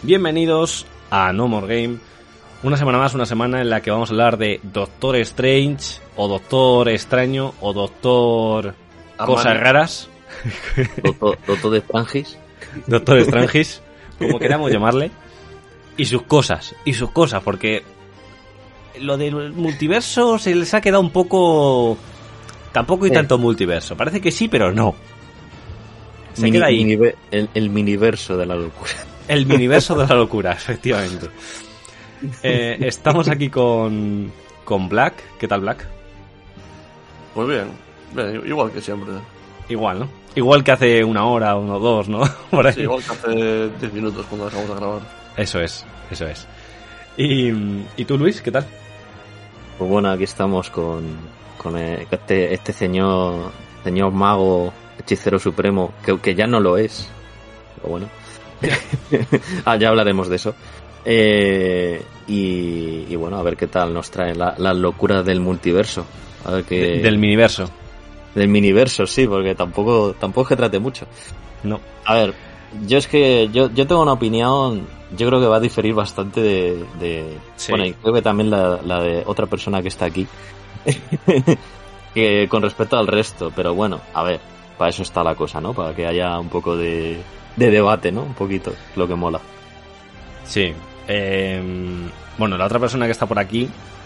Bienvenidos a No More Game. Una semana más, una semana en la que vamos a hablar de Doctor Strange, o Doctor Extraño, o Doctor Cosas Raras. Doctor Strangis. Doctor Strangis, como queramos llamarle. Y sus cosas, porque lo del multiverso se les ha quedado un poco... Tampoco hay tanto multiverso. Parece que sí, pero no. Se queda ahí. El miniverso de la locura. El miniverso de la locura, efectivamente. Estamos aquí con Black. ¿Qué tal, Black? Pues bien, igual que siempre. Igual, ¿no? Igual que hace una hora, uno, dos, ¿no? Por ahí. Sí, igual que hace 10 minutos cuando dejamos de grabar. Eso es. ¿Y tú, Luis, qué tal? Pues bueno, aquí estamos con este señor mago, hechicero supremo, que ya no lo es. Pero bueno. Ya hablaremos de eso. Y bueno, a ver qué tal nos trae la locura del multiverso. A ver qué... Del miniverso. Del miniverso, sí, porque tampoco es que trate mucho. No. A ver, yo tengo una opinión, yo creo que va a diferir bastante de sí. Bueno, y creo que también la de otra persona que está aquí. Que con respecto al resto, pero bueno, a ver, para eso está la cosa, ¿no? Para que haya un poco de debate, ¿no? Un poquito, lo que mola. Sí. Bueno, la otra persona que está por aquí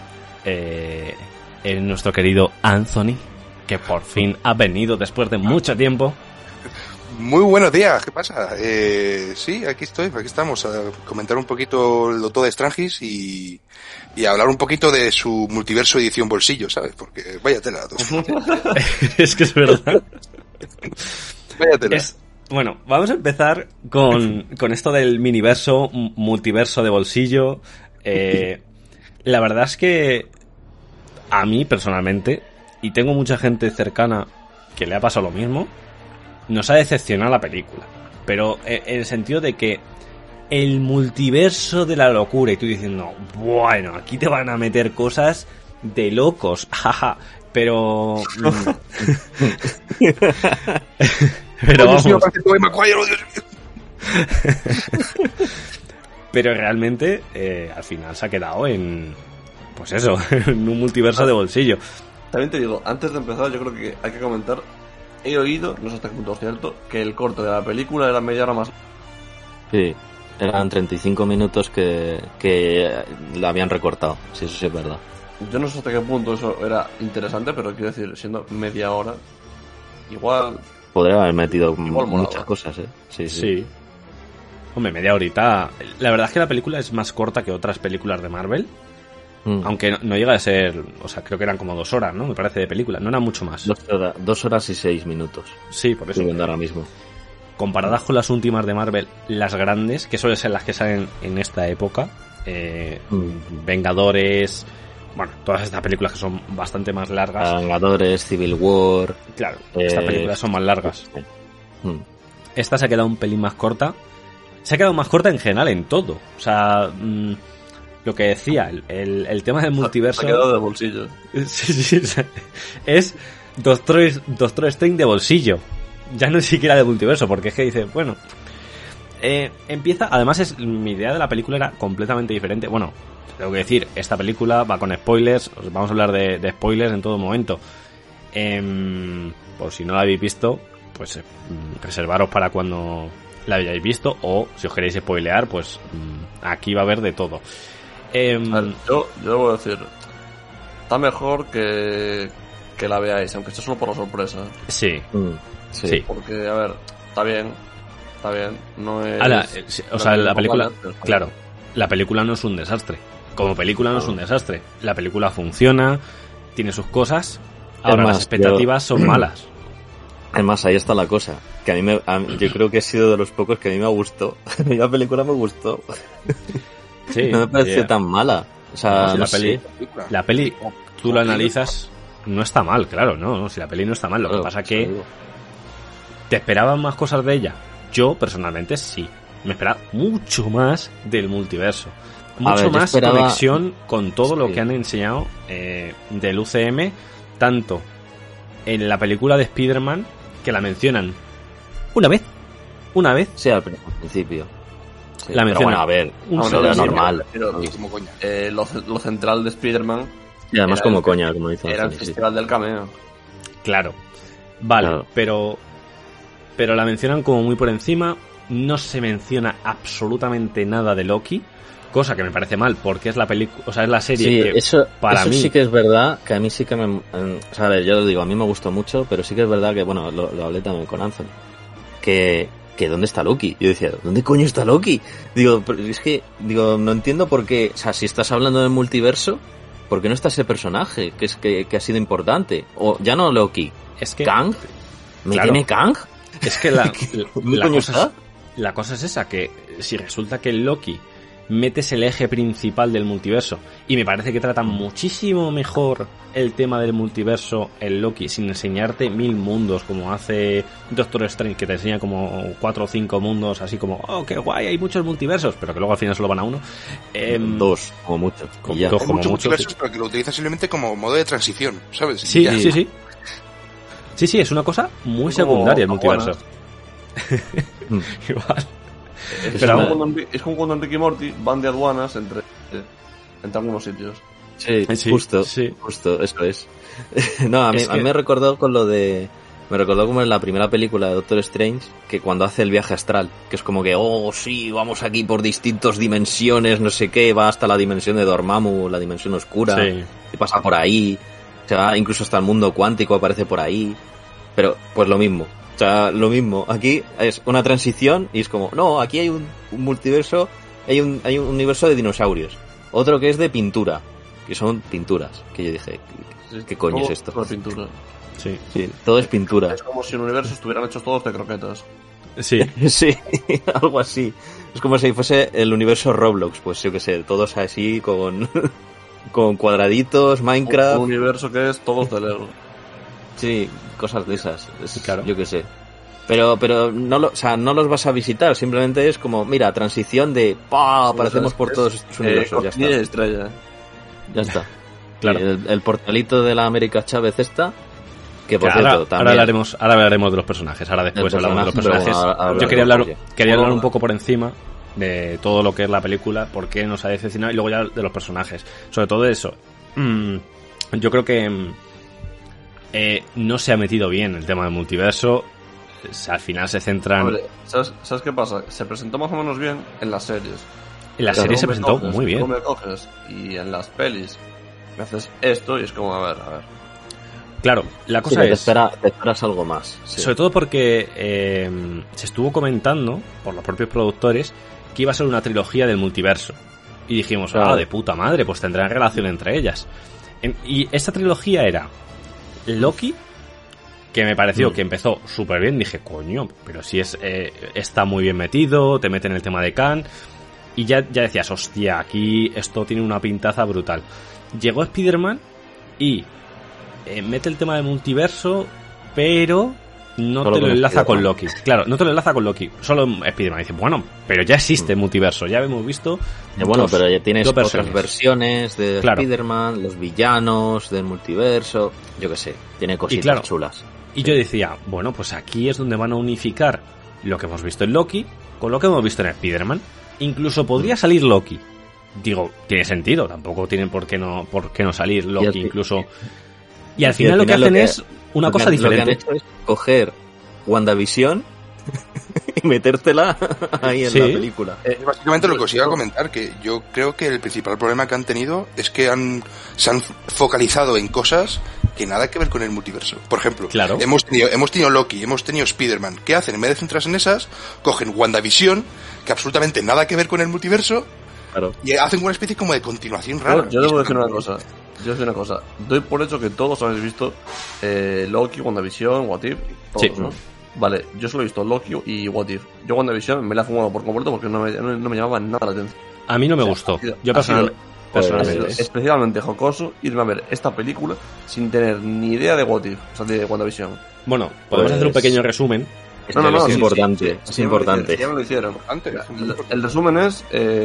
es nuestro querido Anthony, que por fin ha venido después de mucho tiempo. Muy buenos días, ¿qué pasa? Sí, aquí estamos a comentar un poquito el Doctor Strangis y a hablar un poquito de su multiverso edición bolsillo, ¿sabes? Porque vaya tela. Es que es verdad. Vaya tela. Bueno, vamos a empezar con esto del miniverso, multiverso de bolsillo. La verdad es que a mí personalmente, y tengo mucha gente cercana que le ha pasado lo mismo, nos ha decepcionado la película. Pero en el sentido de que el multiverso de la locura, y tú diciendo, bueno, aquí te van a meter cosas de locos, jaja, pero... Pero vamos. Pero realmente al final se ha quedado en, pues eso, en un multiverso de bolsillo. También te digo, antes de empezar, yo creo que hay que comentar, he oído, no sé hasta qué punto es cierto, que el corte de la película era media hora más. Sí, eran 35 minutos que la habían recortado, sí, eso sí es verdad. Yo no sé hasta qué punto eso era interesante, pero quiero decir, siendo media hora, igual... Podría haber metido muchas cosas, ¿eh? Sí. Hombre, media horita. La verdad es que la película es más corta que otras películas de Marvel. Aunque no llega a ser... O sea, creo que eran como 2 horas, ¿no? Me parece, de película. No era mucho más. 2 horas y 6 minutos. Sí, por eso. Estoy viendo ahora mismo. Comparadas con las últimas de Marvel, las grandes, que suelen ser las que salen en esta época. Vengadores... Bueno, todas estas películas que son bastante más largas. Vengadores, Civil War... Claro, estas películas son más largas. Esta se ha quedado un pelín más corta. Se ha quedado más corta en general en todo. O sea, lo que decía, el tema del multiverso... Se ha quedado de bolsillo. Sí, es Doctor Strange de bolsillo. Ya no es siquiera de multiverso, porque es que dice, bueno... empieza... Además, mi idea de la película era completamente diferente. Bueno... Tengo que decir, esta película va con spoilers, os vamos a hablar de spoilers en todo momento. Por si no la habéis visto, pues reservaros para cuando la hayáis visto, o si os queréis spoilear, pues aquí va a haber de todo. Yo debo decir, está mejor que la veáis, aunque esto solo por la sorpresa. Sí. Porque, a ver, está bien, no es... o sea, la película, claro, la película no es un desastre. Como película no es un desastre. La película funciona, tiene sus cosas. Ahora las expectativas son malas. Además, ahí está la cosa. Que yo creo que he sido de los pocos que a mí me gustó. La película me gustó. Sí, no me pareció tan mala. O sea, la peli, tú lo analizas, no está mal, claro, no, si la peli no está mal. Lo que pasa que ¿te esperaban más cosas de ella? Yo, personalmente, sí. Me esperaba mucho más del multiverso. Mucho más conexión con todo lo que han enseñado del UCM, tanto en la película de Spider-Man, que la mencionan una vez. Sí, al principio. Sí, La pero menciona. bueno, a ver, Un eso solo era sitio. normal. Pero, Como coña. lo central de Spider-Man Y además era como el- coña, como dice era el Anthony, sí. festival del cameo. Claro. Vale, Claro. pero la mencionan como muy por encima. No se menciona absolutamente nada de Loki, cosa que me parece mal porque es la película, o sea, es la serie Sí, que eso para mí sí que es verdad, que a mí sí que o sea, a ver, yo lo digo, a mí me gustó mucho, pero sí que es verdad que, bueno, lo hablé también con Anthony, que ¿dónde está Loki? Yo decía, ¿dónde coño está Loki? Digo, pero es que, no entiendo por qué, o sea, si estás hablando del multiverso, ¿por qué no está ese personaje que ha sido importante? O ya no Loki, es que Kang, ¿me Claro. tiene Kang? es que ¿Dónde coño está? la cosa es esa, que si resulta que Loki metes el eje principal del multiverso, y me parece que tratan muchísimo mejor el tema del multiverso en Loki, sin enseñarte 1000 mundos como hace Doctor Strange, que te enseña como 4 o 5 mundos, así como, oh, qué guay, hay muchos multiversos, pero que luego al final solo van a uno. Dos, como mucho. Como Y ya. dos. Hay como muchos mucho, multiversos, sí. pero que lo utilizan simplemente como modo de transición, ¿sabes? Sí, Ya. sí, sí. Sí, sí, es una cosa muy Como secundaria el multiverso. Mm. Igual. Es, Pero como cuando en Rick y Morty van de aduanas entre algunos sitios. Sí, Sí, justo, sí. justo, eso es. No, a mí, Es que- a mí me recordó con lo de... Me recordó como en la primera película de Doctor Strange, que cuando hace el viaje astral, que es como que, oh, sí, vamos aquí por distintas dimensiones, no sé qué, va hasta la dimensión de Dormammu, la dimensión oscura, Sí. y pasa por ahí, o sea, incluso hasta el mundo cuántico aparece por ahí, pero pues lo mismo. O sea, lo mismo. Aquí es una transición y es como, no, aquí hay un multiverso, hay un universo de dinosaurios. Otro que es de pintura, que son pinturas. Que yo dije, ¿qué coño Todo es esto? con pintura. Sí. Sí, todo es pintura. Es como si el universo estuvieran hechos todos de croquetas. Sí. Sí, algo así. Es como si fuese el universo Roblox, pues yo que sé, todos así con, con cuadraditos, Minecraft. Un universo que es todos de Lego. Sí, cosas de esas. Claro. Yo qué sé. Pero no, o sea, no los vas a visitar, simplemente es como, mira, transición de ¡pah! Aparecemos por todos estos universos, ya Cortinilla y está. estrella. Ya está. Claro. El portalito de la América Chávez esta, que por Que ahora, cierto, también... ahora hablaremos de los personajes, ahora después El hablamos de los personaje, personajes. pero bueno, ahora Yo quería hablaremos hablar, ya. quería hablar un Bueno. poco por encima de todo lo que es la película, por qué nos ha decepcionado, y luego ya de los personajes. Sobre todo eso. Yo creo que no se ha metido bien el tema del multiverso. Al final se centran... Hombre, ¿sabes qué pasa? Se presentó más o menos bien en las series. En la claro, serie se Luego me presentó coges, muy bien. luego me coges y en las pelis me haces esto y es como, a ver. Claro, la Sí, cosa te es... esperas algo más. Sí. Sobre todo porque se estuvo comentando por los propios productores que iba a ser una trilogía del multiverso. Y dijimos, Claro. de puta madre, pues tendrán relación entre ellas. Y esta trilogía era Loki, que me pareció que empezó súper bien. Dije, coño, pero si está muy bien metido, te mete en el tema de Khan. Y ya decías, hostia, aquí esto tiene una pintaza brutal. Llegó Spider-Man y mete el tema del multiverso, pero no Solo te lo con enlaza con Spider-Man. Loki. Claro, no te lo enlaza con Loki. Solo Spider-Man. Dice, bueno, pero ya existe multiverso. Ya hemos visto. Bueno, dos- pero ya tienes dos otras versiones. versiones de Claro. Spider-Man, los villanos del multiverso, yo qué sé, tiene cositas claro, chulas. Y yo decía, bueno, pues aquí es donde van a unificar lo que hemos visto en Loki con lo que hemos visto en Spider-Man. Incluso podría salir Loki. Digo, tiene sentido, tampoco tienen por qué no salir Loki, incluso. Y al final lo que hacen es una cosa diferente. Lo que han hecho es coger WandaVision y metértela ahí en Sí. la película. Es básicamente lo que os iba a comentar, que yo creo que el principal problema que han tenido es que se han focalizado en cosas que nada que ver con el multiverso. Por ejemplo, Claro. hemos tenido Loki, hemos tenido Spider-Man. ¿Qué hacen? En vez de centrarse en esas, cogen WandaVision, que absolutamente nada que ver con el multiverso, Claro. y hacen una especie como de continuación rara. Yo debo decir una cosa. Doy por hecho que todos habéis visto Loki, WandaVision, What If, todos, Sí. ¿no? Vale, yo solo he visto Loki y What If. Yo WandaVision me la he fumado por completo porque no me llamaba nada la atención. A mí no me O sea, gustó. ha sido- Yo ha sido- personalmente. Ha sido especialmente jocoso irme a ver esta película sin tener ni idea de What If, o sea, de WandaVision. Bueno, podemos hacer un pequeño resumen. Esto es sí, importante, sí, es sí, importante. ya me lo hicieron. Antes, El resumen es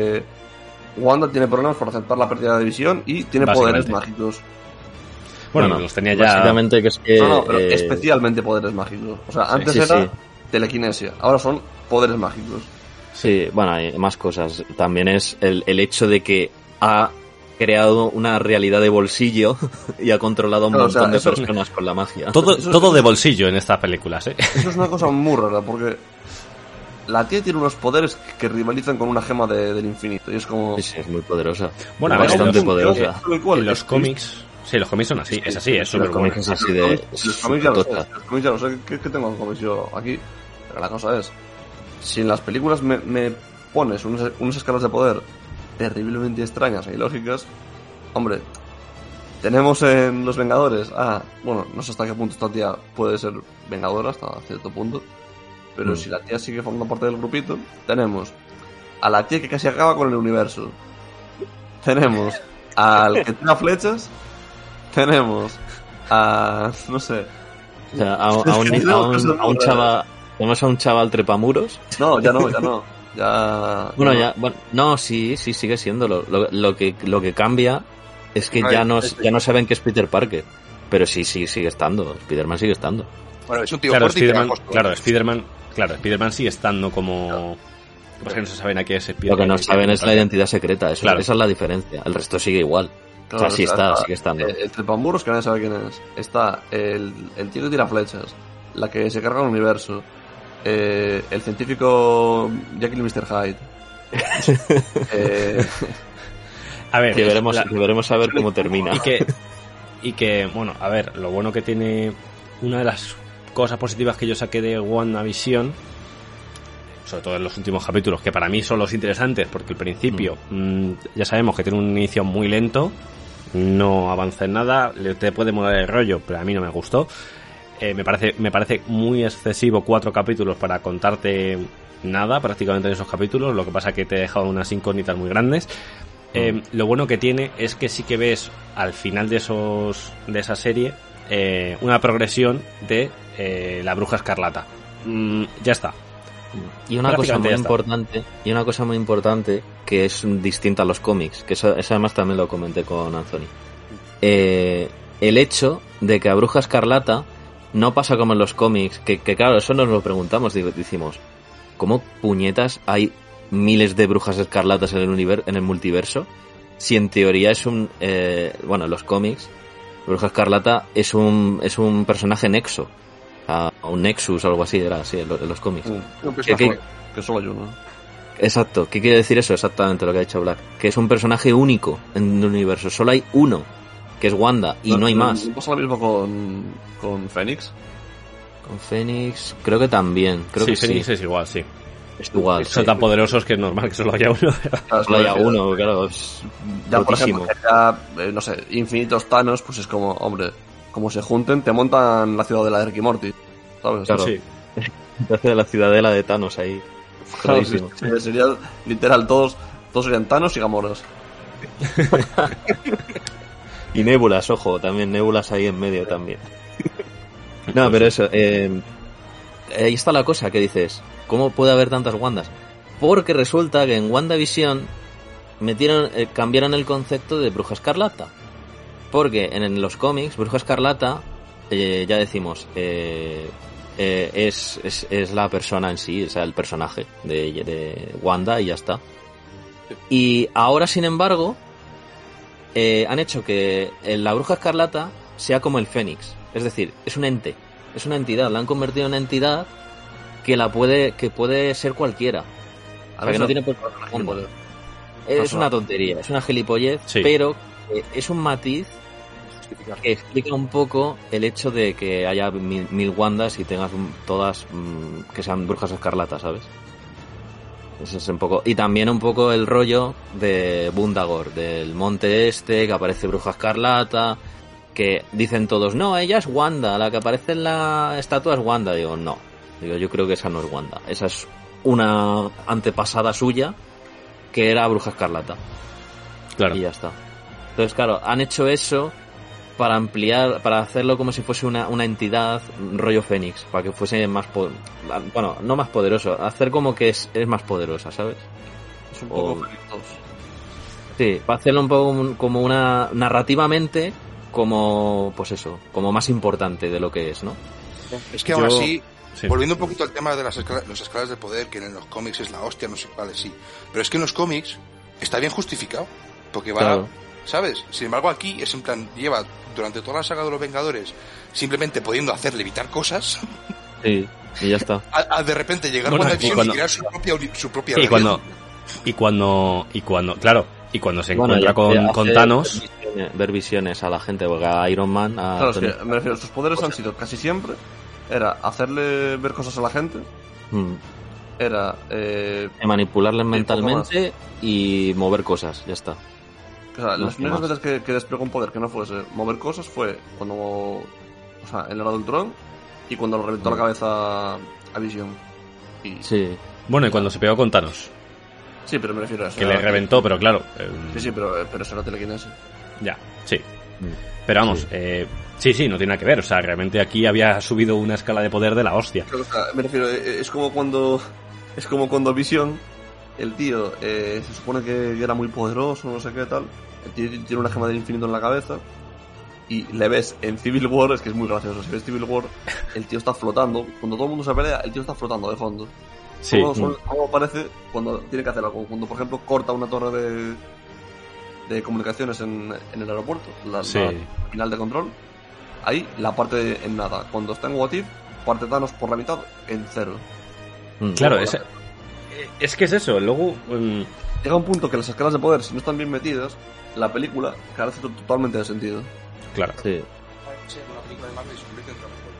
Wanda tiene problemas por aceptar la pérdida de visión y tiene poderes Básicamente. mágicos. Bueno, No, los tenía ya. Básicamente que es que... No, pero especialmente poderes mágicos. O sea, antes sí, era sí. telequinesia, ahora son poderes mágicos. Sí, bueno, hay más cosas. También es el hecho de que ha creado una realidad de bolsillo y ha controlado a un montón de personas con la magia. Todo de bolsillo en estas películas, ¿eh? Eso es una cosa muy rara, porque la tía tiene unos poderes que rivalizan con una gema del infinito. Y es como... Sí, es muy poderosa. Bueno, bastante poderosa. En los cómics... Sí, los cómics son así, es así, es súper cómics es así de... Los cómics ya lo sé, ¿qué tengo en cómics yo aquí? Pero la cosa es, si en las películas me pones unas escalas de poder terriblemente extrañas e ilógicas, hombre, tenemos en Los Vengadores, bueno, no sé hasta qué punto esta tía puede ser vengadora, hasta cierto punto, pero si la tía sigue formando parte del grupito, tenemos a la tía que casi acaba con el universo, tenemos al que tira flechas, tenemos no sé, o sea, a un chaval, tenemos a un chaval trepamuros. No, ya no. Ya. Bueno, ya, bueno, no, sí, sigue siendo. Lo que cambia es que ya no saben que es Peter Parker. Pero sí, sigue estando. Spider-Man sigue estando. Bueno, es un tío claro, fuerte Spider-Man sigue estando como... Lo que no se saben a qué es Spider-Man. Lo que no saben es la identidad secreta. Esa es la diferencia. El resto sigue igual. Claro, o sea, sigue estando. El trepamuros, que nadie sabe quién es. Está el tío que tira flechas. La que se carga el universo. El científico Jekyll y Mr. Hyde. A ver, deberemos saber cómo termina. Y que, bueno, a ver, lo bueno que tiene... Una de las cosas positivas que yo saqué de WandaVision, sobre todo en los últimos capítulos, que para mí son los interesantes, porque el principio ya sabemos que tiene un inicio muy lento, no avanza en nada, te puede mover el rollo, pero a mí no me gustó. Me parece muy excesivo 4 capítulos para contarte nada prácticamente en esos capítulos, lo que pasa que te deja unas incógnitas muy grandes. Lo bueno que tiene es que sí que ves al final de esa serie una progresión de la Bruja Escarlata. Ya está. Y una cosa muy importante que es distinta a los cómics, que eso además también lo comenté con Anthony. El hecho de que a Bruja Escarlata no pasa como en los cómics, que claro, eso nos lo preguntamos, decimos, ¿cómo puñetas hay miles de Brujas Escarlatas en el multiverso? Si en teoría es bueno, en los cómics, Bruja Escarlata es un personaje nexo, o un nexus o algo así, era así en los cómics. Que solo hay uno. Exacto, ¿qué quiere decir eso? Exactamente lo que ha dicho Black, que es un personaje único en el universo, solo hay uno, que es Wanda, y no hay más. ¿No pasa lo mismo con Fénix? Con Fénix, creo que también. Fénix es igual, sí. Es igual. Son tan poderosos que es normal que solo haya uno. Solo haya uno, claro. Es ya, por ejemplo, no sé, infinitos Thanos, pues es como, hombre, como se junten, te montan la ciudadela de Rick y Morty, ¿sabes? Claro. Sí. Te hace la ciudadela de Thanos ahí. Claro, sí, sería literal, todos serían Thanos y Gamoras. Y nébulas, ojo, también nébulas ahí en medio también. No, pero eso, ahí está la cosa que dices, ¿cómo puede haber tantas Wandas? Porque resulta que en WandaVision cambiaron el concepto de Bruja Escarlata. Porque en los cómics, Bruja Escarlata, ya decimos, es la persona en sí, o sea, el personaje de Wanda y ya está. Y ahora, sin embargo, han hecho que la Bruja Escarlata sea como el Fénix. Es decir, es un ente, es una entidad, la han convertido en una entidad que puede ser cualquiera. O sea, que no tiene por qué. Es una tontería, es una gilipollez, sí. Pero es un matiz que explica un poco el hecho de que haya mil Wandas y tengas todas que sean brujas escarlatas, ¿sabes? Eso es un poco. Y también un poco el rollo de Bundagor, del monte este, que aparece bruja escarlata, que dicen todos, no, ella es Wanda, la que aparece en la estatua es Wanda. Digo, no. Yo creo que esa no es Wanda. Esa es una antepasada suya que era Bruja Escarlata. Claro. Y ya está. Entonces, claro, han hecho eso para ampliar, para hacerlo como si fuese una entidad rollo Fénix, para que fuese más bueno, no más poderoso, hacer como que es más poderosa, ¿sabes? Es un poco Fénix 2. Sí, para hacerlo un poco como una narrativamente, como pues eso, como más importante de lo que es, ¿no? Es que aún así Sí. Volviendo un poquito al tema de las escalas de poder, que en los cómics es la hostia, no sé cuál, sí. Pero es que en los cómics está bien justificado, porque va, Claro. ¿sabes? Sin embargo aquí es en plan, lleva durante toda la saga de los Vengadores simplemente pudiendo hacer levitar cosas, Sí, y ya está. a de repente llegar Bueno, a WandaVision y cuando- y crear su propia Y realidad. cuando se Bueno, encuentra y hace con Thanos, ver visiones a la gente, porque a Iron Man, a Claro, es Tony- que me refiero, sus poderes han sido casi siempre, era hacerle ver cosas a la gente, Mm. era... manipularles poco mentalmente y mover cosas, ya está. O sea, No, las primeras más. veces que desplegó un poder que no fuese mover cosas fue cuando... O sea, en el lado del Ultron y cuando le reventó la cabeza a Vision. Y, Sí, bueno, y cuando se pegó con Thanos, sí, pero me refiero a eso. que le reventó, pero claro, Sí, pero eso era telequinesis. ya, sí. Mm. Pero vamos, sí, no tiene nada que ver, o sea, realmente aquí había subido una escala de poder de la hostia. Claro, o sea, me refiero, es como cuando Vision, el tío, se supone que era muy poderoso, no sé qué tal. El tío tiene una gema del infinito en la cabeza. Y le ves en Civil War, es que es muy gracioso. Si ves Civil War, el tío está flotando. Cuando todo el mundo se pelea, el tío está flotando de fondo. Sí, Como aparece cuando tiene que hacer algo. Cuando, por ejemplo, corta una torre de comunicaciones en el aeropuerto, la final de control. Ahí la parte en nada. Cuando está en What If, parte Thanos por la mitad en cero. Mm. claro, es que es eso, luego... Llega un punto que las escalas de poder, si no están bien metidas, la película carece totalmente de sentido. claro. Sí. Sí, con la película de Marvel se convierte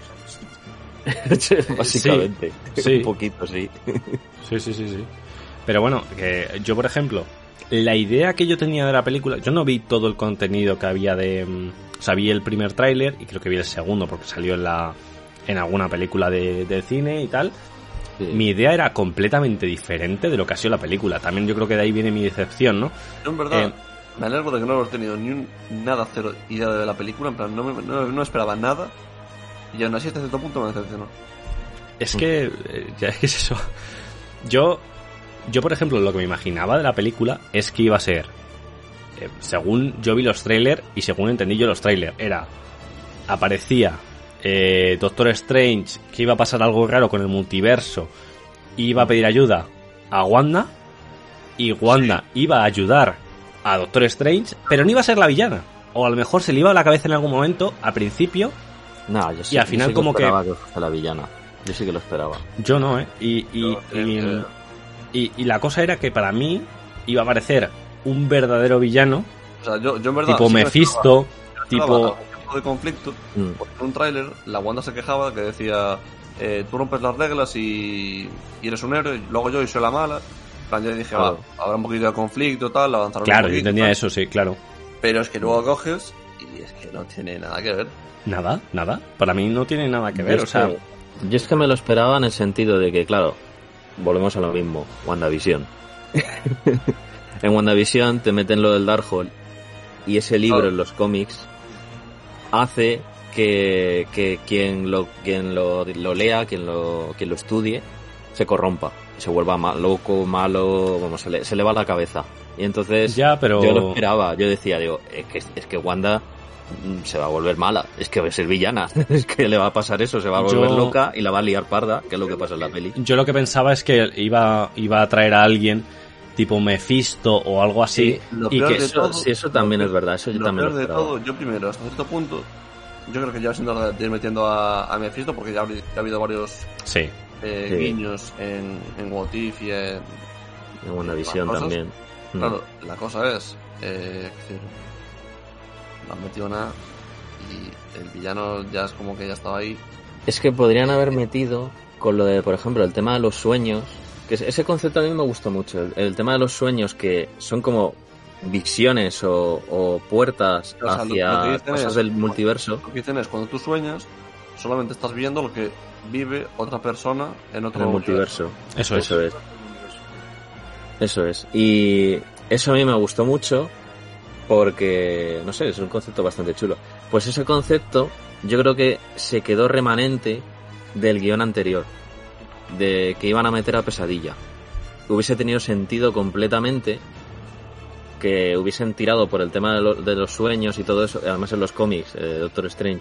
en Dragon Ball, ¿sabes? Básicamente. Sí. Un poquito, sí. Sí. Pero bueno, que yo, por ejemplo, la idea que yo tenía de la película, yo no vi todo el contenido que había de... O sea, vi el primer tráiler y creo que vi el segundo porque salió en alguna película de cine y tal. Sí. Mi idea era completamente diferente de lo que ha sido la película. También yo creo que de ahí viene mi decepción, ¿no? Yo en verdad me alegro de que no hemos tenido nada cero idea de la película. En plan, no esperaba nada. Y aún así hasta cierto punto me decepcionó. Es que... ya es eso. Yo, por ejemplo, lo que me imaginaba de la película es que iba a ser... según yo vi los trailers y según entendí yo los trailers, aparecía Doctor Strange, que iba a pasar algo raro con el multiverso, y iba a pedir ayuda a Wanda, y Wanda iba a ayudar a Doctor Strange, pero no iba a ser la villana. O a lo mejor se le iba a la cabeza en algún momento, al principio, No, yo sí, y al final yo sí como que... esperaba que fuese la villana. Yo sí que lo esperaba. Yo no, y la cosa era que para mí iba a aparecer un verdadero villano, O sea, yo en verdad... tipo sí me Mephisto, esperaba tipo... algún tipo de conflicto. Mm. Porque en un tráiler la Wanda se quejaba que decía tú rompes las reglas y eres un héroe, luego yo y soy la mala. En plan, yo dije, Claro. habrá un poquito de conflicto, tal, avanzar un Claro, yo poquito, entendía tal. eso, sí, claro. Pero es que luego coges y es que no tiene nada que ver. Nada. Para mí no tiene nada que ver, Yo o sea... yo es que me lo esperaba en el sentido de que, claro, volvemos a lo mismo, WandaVision. En WandaVision te meten lo del Darkhold y ese libro en los cómics hace que quien lo lea, quien lo estudie, se corrompa, se vuelva loco, malo, vamos, se le va la cabeza. Y entonces Ya, pero... yo lo esperaba, yo decía, es que Wanda se va a volver mala, es que va a ser villana, es que le va a pasar eso, se va a volver loca y la va a liar parda, que es lo que pasa en la peli. Yo lo que pensaba es que iba a traer a alguien tipo Mephisto o algo así, Lo y peor que... de todo- Sí, eso también es verdad, eso yo Lo también peor lo de esperaba. todo, yo primero, hasta cierto punto, yo creo que ya va siendo hora de ir metiendo a Mephisto porque ya ha habido varios Sí, Sí. guiños en What If y en... En WandaVision cosas. también. Claro, la cosa es, no han metido nada y el villano ya es como que ya estaba ahí. Es que podrían haber metido con lo de, por ejemplo, el tema de los sueños, que ese concepto a mí me gustó mucho, el tema de los sueños que son como visiones o puertas O sea, lo hacia que dicen cosas es- del multiverso. Lo que dicen es, cuando tú sueñas, solamente estás viendo lo que vive otra persona en otro En el multiverso. eso es. Eso es. Y eso a mí me gustó mucho porque, no sé, es un concepto bastante chulo. Pues ese concepto yo creo que se quedó remanente del guión anterior, de que iban a meter a Pesadilla. Hubiese tenido sentido completamente que hubiesen tirado por el tema de los sueños y todo eso, además en los cómics, Doctor Strange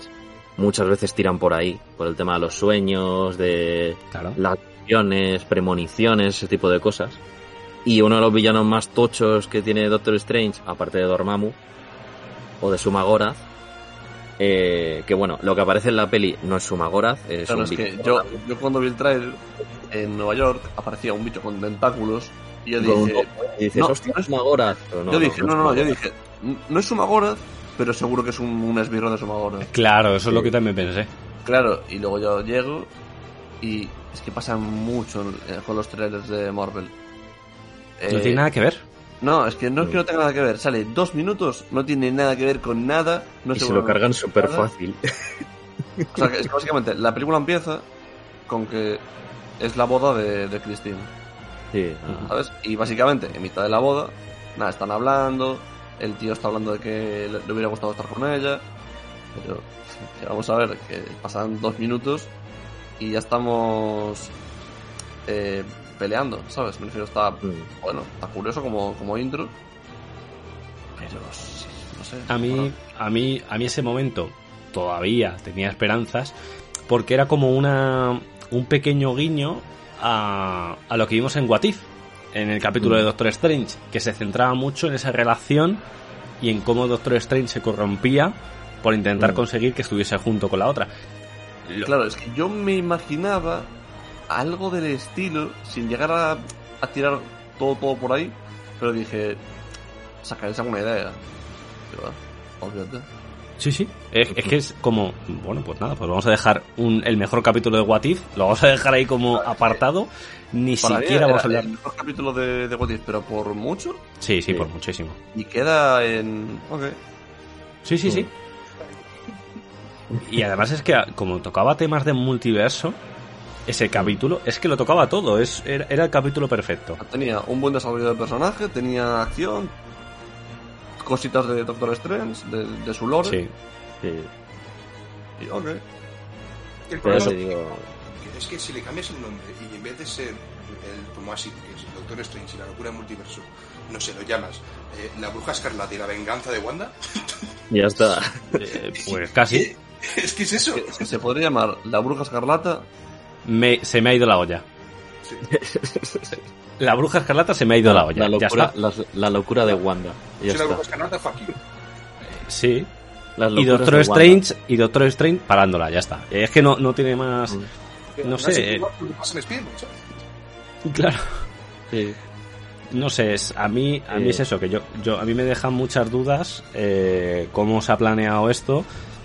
muchas veces tiran por ahí, por el tema de los sueños, de Claro. las visiones, premoniciones, ese tipo de cosas. Y uno de los villanos más tochos que tiene Doctor Strange, aparte de Dormammu o de Sumagorath, que bueno, lo que aparece en la peli no es Sumagorath, es Claro, un es que bicho yo cuando vi el trailer en Nueva York aparecía un bicho con tentáculos y yo con dije, y dices, no, hostia, no es- Sumagorath. Pero yo dije, es yo Sumagorath. dije, no es Sumagorath, pero seguro que es un esbirro de Sumagorath. Claro, eso es lo Sí. que también pensé. Claro, y luego yo llego y es que pasa mucho con los trailers de Marvel. No tiene nada que ver. No, es que no es que no tenga nada que ver. Sale 2 minutos, no tiene nada que ver con nada. No Y se se lo vuelve cargan súper nada. fácil. O sea, que es que básicamente la película empieza con que es la boda de Christine, Sí, ¿sabes? Y básicamente, en mitad de la boda, nada, están hablando, el tío está hablando de que le hubiera gustado estar con ella, pero que vamos a ver, que pasan 2 minutos y ya estamos peleando, ¿sabes? Me refiero, está, bueno, está curioso como intro, pero no sé. A mí ese momento todavía tenía esperanzas porque era como un pequeño guiño a lo que vimos en What If, en el capítulo de Doctor Strange, que se centraba mucho en esa relación y en cómo Doctor Strange se corrompía por intentar conseguir que estuviese junto con la otra. Claro, es que yo me imaginaba algo del estilo, sin llegar a tirar todo por ahí, pero dije, sacaréis alguna idea. Pero, olvídate. Sí, sí. Es que es como, bueno, pues nada, pues vamos a dejar el mejor capítulo de What If, lo vamos a dejar ahí como apartado, ni Para mí siquiera era vamos a hablar. el mejor capítulo de What If, pero por mucho, Sí, Sí. por muchísimo. y queda en... Ok. Sí, sí, sí. Y además es que como tocaba temas de multiverso, ese capítulo es que lo tocaba todo, era el capítulo perfecto. Tenía un buen desarrollo de personaje, tenía acción, cositas de Doctor Strange, de su lore, Sí. sí. y ok. El Pero problema te digo, es que si le cambias el nombre y en vez de ser el Tomasi, que es el Doctor Strange y la locura del multiverso, no sé, lo llamas la Bruja Escarlata y la venganza de Wanda, ya está. Pues casi. es que es eso. Que se podría llamar La Bruja Escarlata. Se me ha ido la olla. Sí. La Bruja Escarlata se me ha ido la olla. La Ya locura, está. la locura de Wanda. Ya Si la está. Bruja Escarlata, fuck you. Sí. Las Y locuras Doctor de Wanda. Doctor Strange parándola, ya está. Es que no tiene más. No sé. Es igual lo que pasa en Spiderman, ¿sabes? Claro. Sí. No sé, a mí es eso, que a mí me dejan muchas dudas cómo se ha planeado esto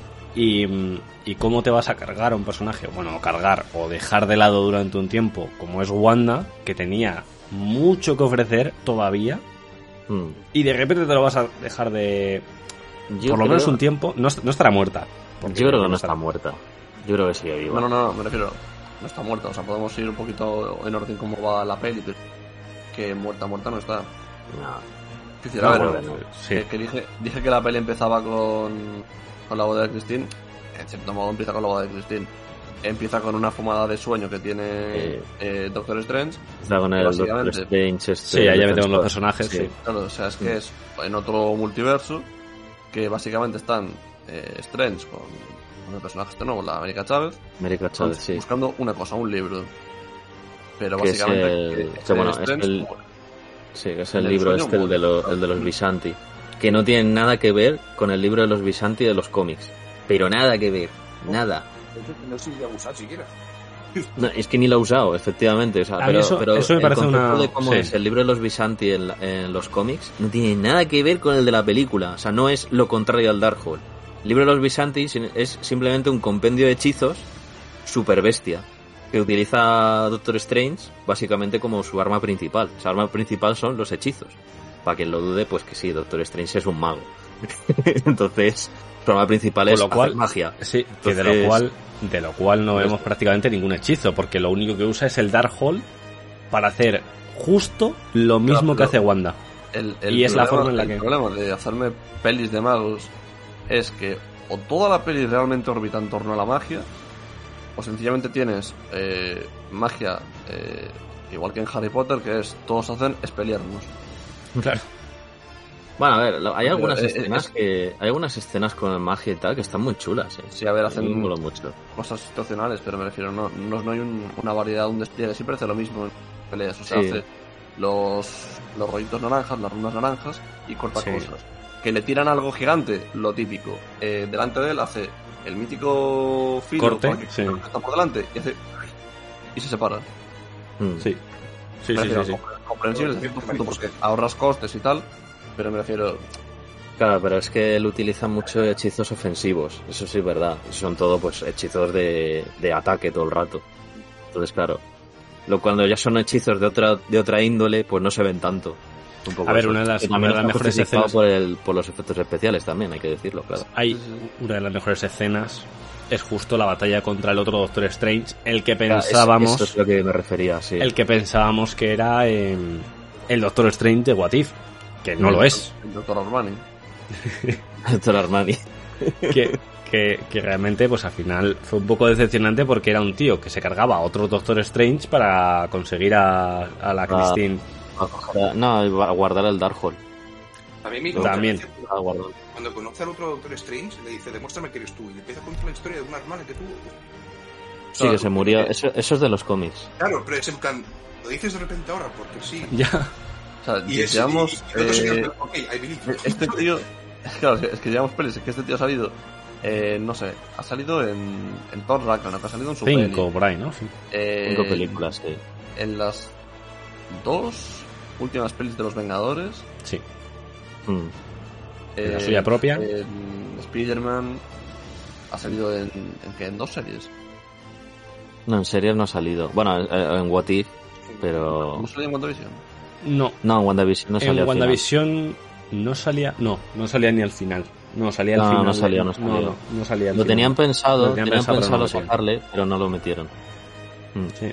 y cómo te vas a cargar a un personaje, bueno, cargar o dejar de lado durante un tiempo, como es Wanda, que tenía mucho que ofrecer todavía, y de repente te lo vas a dejar de... Yo por lo menos creo- un tiempo, no estará muerta. porque Yo creo que no está muerta. Yo creo que sigue viva. No, me refiero, no está muerta, o sea, podemos ir un poquito en orden cómo va la peli, pero que muerta no está. No. Es decir, No, a ver, bueno, sí. que dije que la peli empezaba con la boda de Christine, en cierto modo empieza con la boda de Christine. Empieza con una fumada de sueño que tiene Doctor Strange. Está con el Doctor Básicamente. Strange. Este, Sí, ahí ya metemos los defensor. personajes, sí. Claro, o sea, es que es en otro multiverso que básicamente están Strange con el personaje este nuevo, la América Chávez, América Chávez, sí. buscando una cosa, un libro. Pero Que es básicamente el- que que bueno, es Strange, el- Sí, que es el El libro sueño este, el de los Visanti. Que no tiene nada que ver con el libro de los Visanti de los cómics. Pero nada que ver. Nada. No se iba a usar siquiera. No, es que ni lo ha usado, efectivamente. O sea, A mí pero, eso me el parece concepto una- de cómo sí. es el libro de los Visanti en los cómics no tiene nada que ver con el de la película. O sea, no es lo contrario al Darkhold. El libro de los Visanti es simplemente un compendio de hechizos super bestia que utiliza Doctor Strange básicamente como su arma principal. Su arma principal son los hechizos. Para quien lo dude, pues que sí, Doctor Strange es un mago. Entonces, su arma principal Con es lo cual- hacer magia. Sí, que de Entonces- lo cual no vemos prácticamente ningún hechizo, porque lo único que usa es el Darkhold para hacer justo lo mismo que pero- hace Wanda. El Y es la problema- forma en la el que- problema de hacerme pelis de magos es que o toda la peli realmente orbita en torno a la magia, o sencillamente tienes magia igual que en Harry Potter, que es todos hacen expelliarmus. Claro. Bueno, a ver, hay algunas escenas hay algunas escenas con magia y tal que están muy chulas, Sí, a ver, hacen mucho. cosas situacionales, pero me refiero, no hay una variedad, un despliegue, siempre hace lo mismo en peleas, o sea, Sí. hace los rollitos naranjas, las runas naranjas y corta Sí. cosas. Que le tiran algo gigante, lo típico. Delante de él hace el mítico filo Corte, para que sí. está por delante y hace y se separa. Mm. Sí. Sí, Me sí, refiero, sí, sí. comprensible hasta cierto punto porque ahorras costes y tal, pero me refiero, Claro, pero es que él utiliza mucho hechizos ofensivos, eso sí es verdad. Son todo pues hechizos de ataque todo el rato. Entonces, claro, cuando ya son hechizos de otra índole, pues no se ven tanto. Un poco A ver, eso. una de las Y también está mejores justificado escenas. por los efectos especiales también, hay que decirlo, claro. Hay una de las mejores escenas. Es justo la batalla contra el otro Doctor Strange, el que pensábamos. Eso es lo que me refería, sí. El que pensábamos que era el Doctor Strange de What If, que no lo es. el Dr. Armani. Doctor Armani. que realmente, pues al final fue un poco decepcionante porque era un tío que se cargaba a otro Doctor Strange para conseguir a la Christine. A guardar el Darkhold. A mí me También. A guardar. Cuando conoce al otro Doctor Strange, le dice, demuéstrame que eres tú. Y le empieza a contar la historia de una hermana que tuvo. Sí, que se murió. Eso es de los cómics. Claro, pero es en plan, lo dices de repente ahora porque sí. Ya. O sea, Y ese, llevamos y el otro señor, ok, I believe. este tío, claro, es que llevamos pelis, es que este tío ha salido, no sé, ha salido en Thor Ragnarok, ha salido en su 5 peli. por ahí, ¿no? Sí. 5 películas, sí. En las 2 últimas pelis de los Vengadores, Sí. Mm. ¿En la suya propia? En Spider-Man, ha salido en 2 series. No, en series no ha salido. Bueno, en What If, pero... ¿No salió en WandaVision? No. No, en WandaVision no salió En al final. WandaVision no salía. No salía ni al final. No, salía al No, final. no salía. No salía al Lo final. tenían pensado, Lo tenían pensado, pero no lo metieron. sacarle, pero no lo metieron. Sí.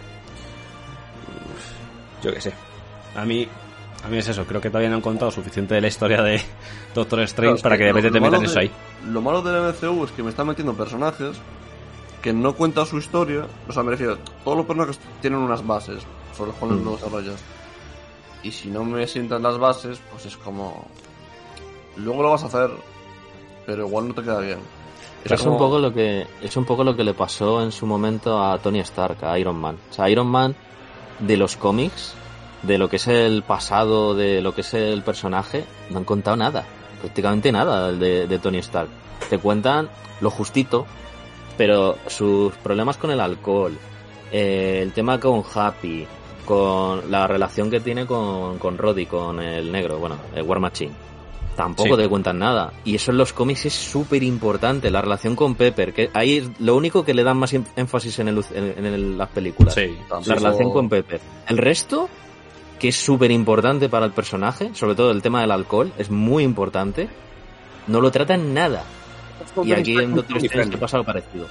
Yo qué sé. A mí es eso. Creo que todavía no han contado suficiente de la historia de Doctor Strange Claro, para que de repente te metan malo eso ahí. Lo malo del MCU es que me están metiendo personajes que no cuentan su historia. O sea, me refiero, todos los personajes tienen unas bases sobre las cuales los desarrollas. Y si no me sientan las bases, pues es como... Luego lo vas a hacer, pero igual no te queda bien. Es un poco lo que le pasó en su momento a Tony Stark, a Iron Man. O sea, Iron Man, de los cómics, de lo que es el pasado, de lo que es el personaje, no han contado nada. Prácticamente nada de Tony Stark. Te cuentan lo justito, pero sus problemas con el alcohol, el tema con Happy, con la relación que tiene con Roddy, con el negro, bueno, el War Machine. Tampoco te cuentan nada. Y eso en los cómics es súper importante. La relación con Pepper, que ahí es lo único que le dan más énfasis en las películas. Sí. La relación con Pepper. El resto, que es súper importante para el personaje, sobre todo el tema del alcohol, es muy importante, no lo tratan nada. Y aquí en Doctor Strange pasa algo parecido.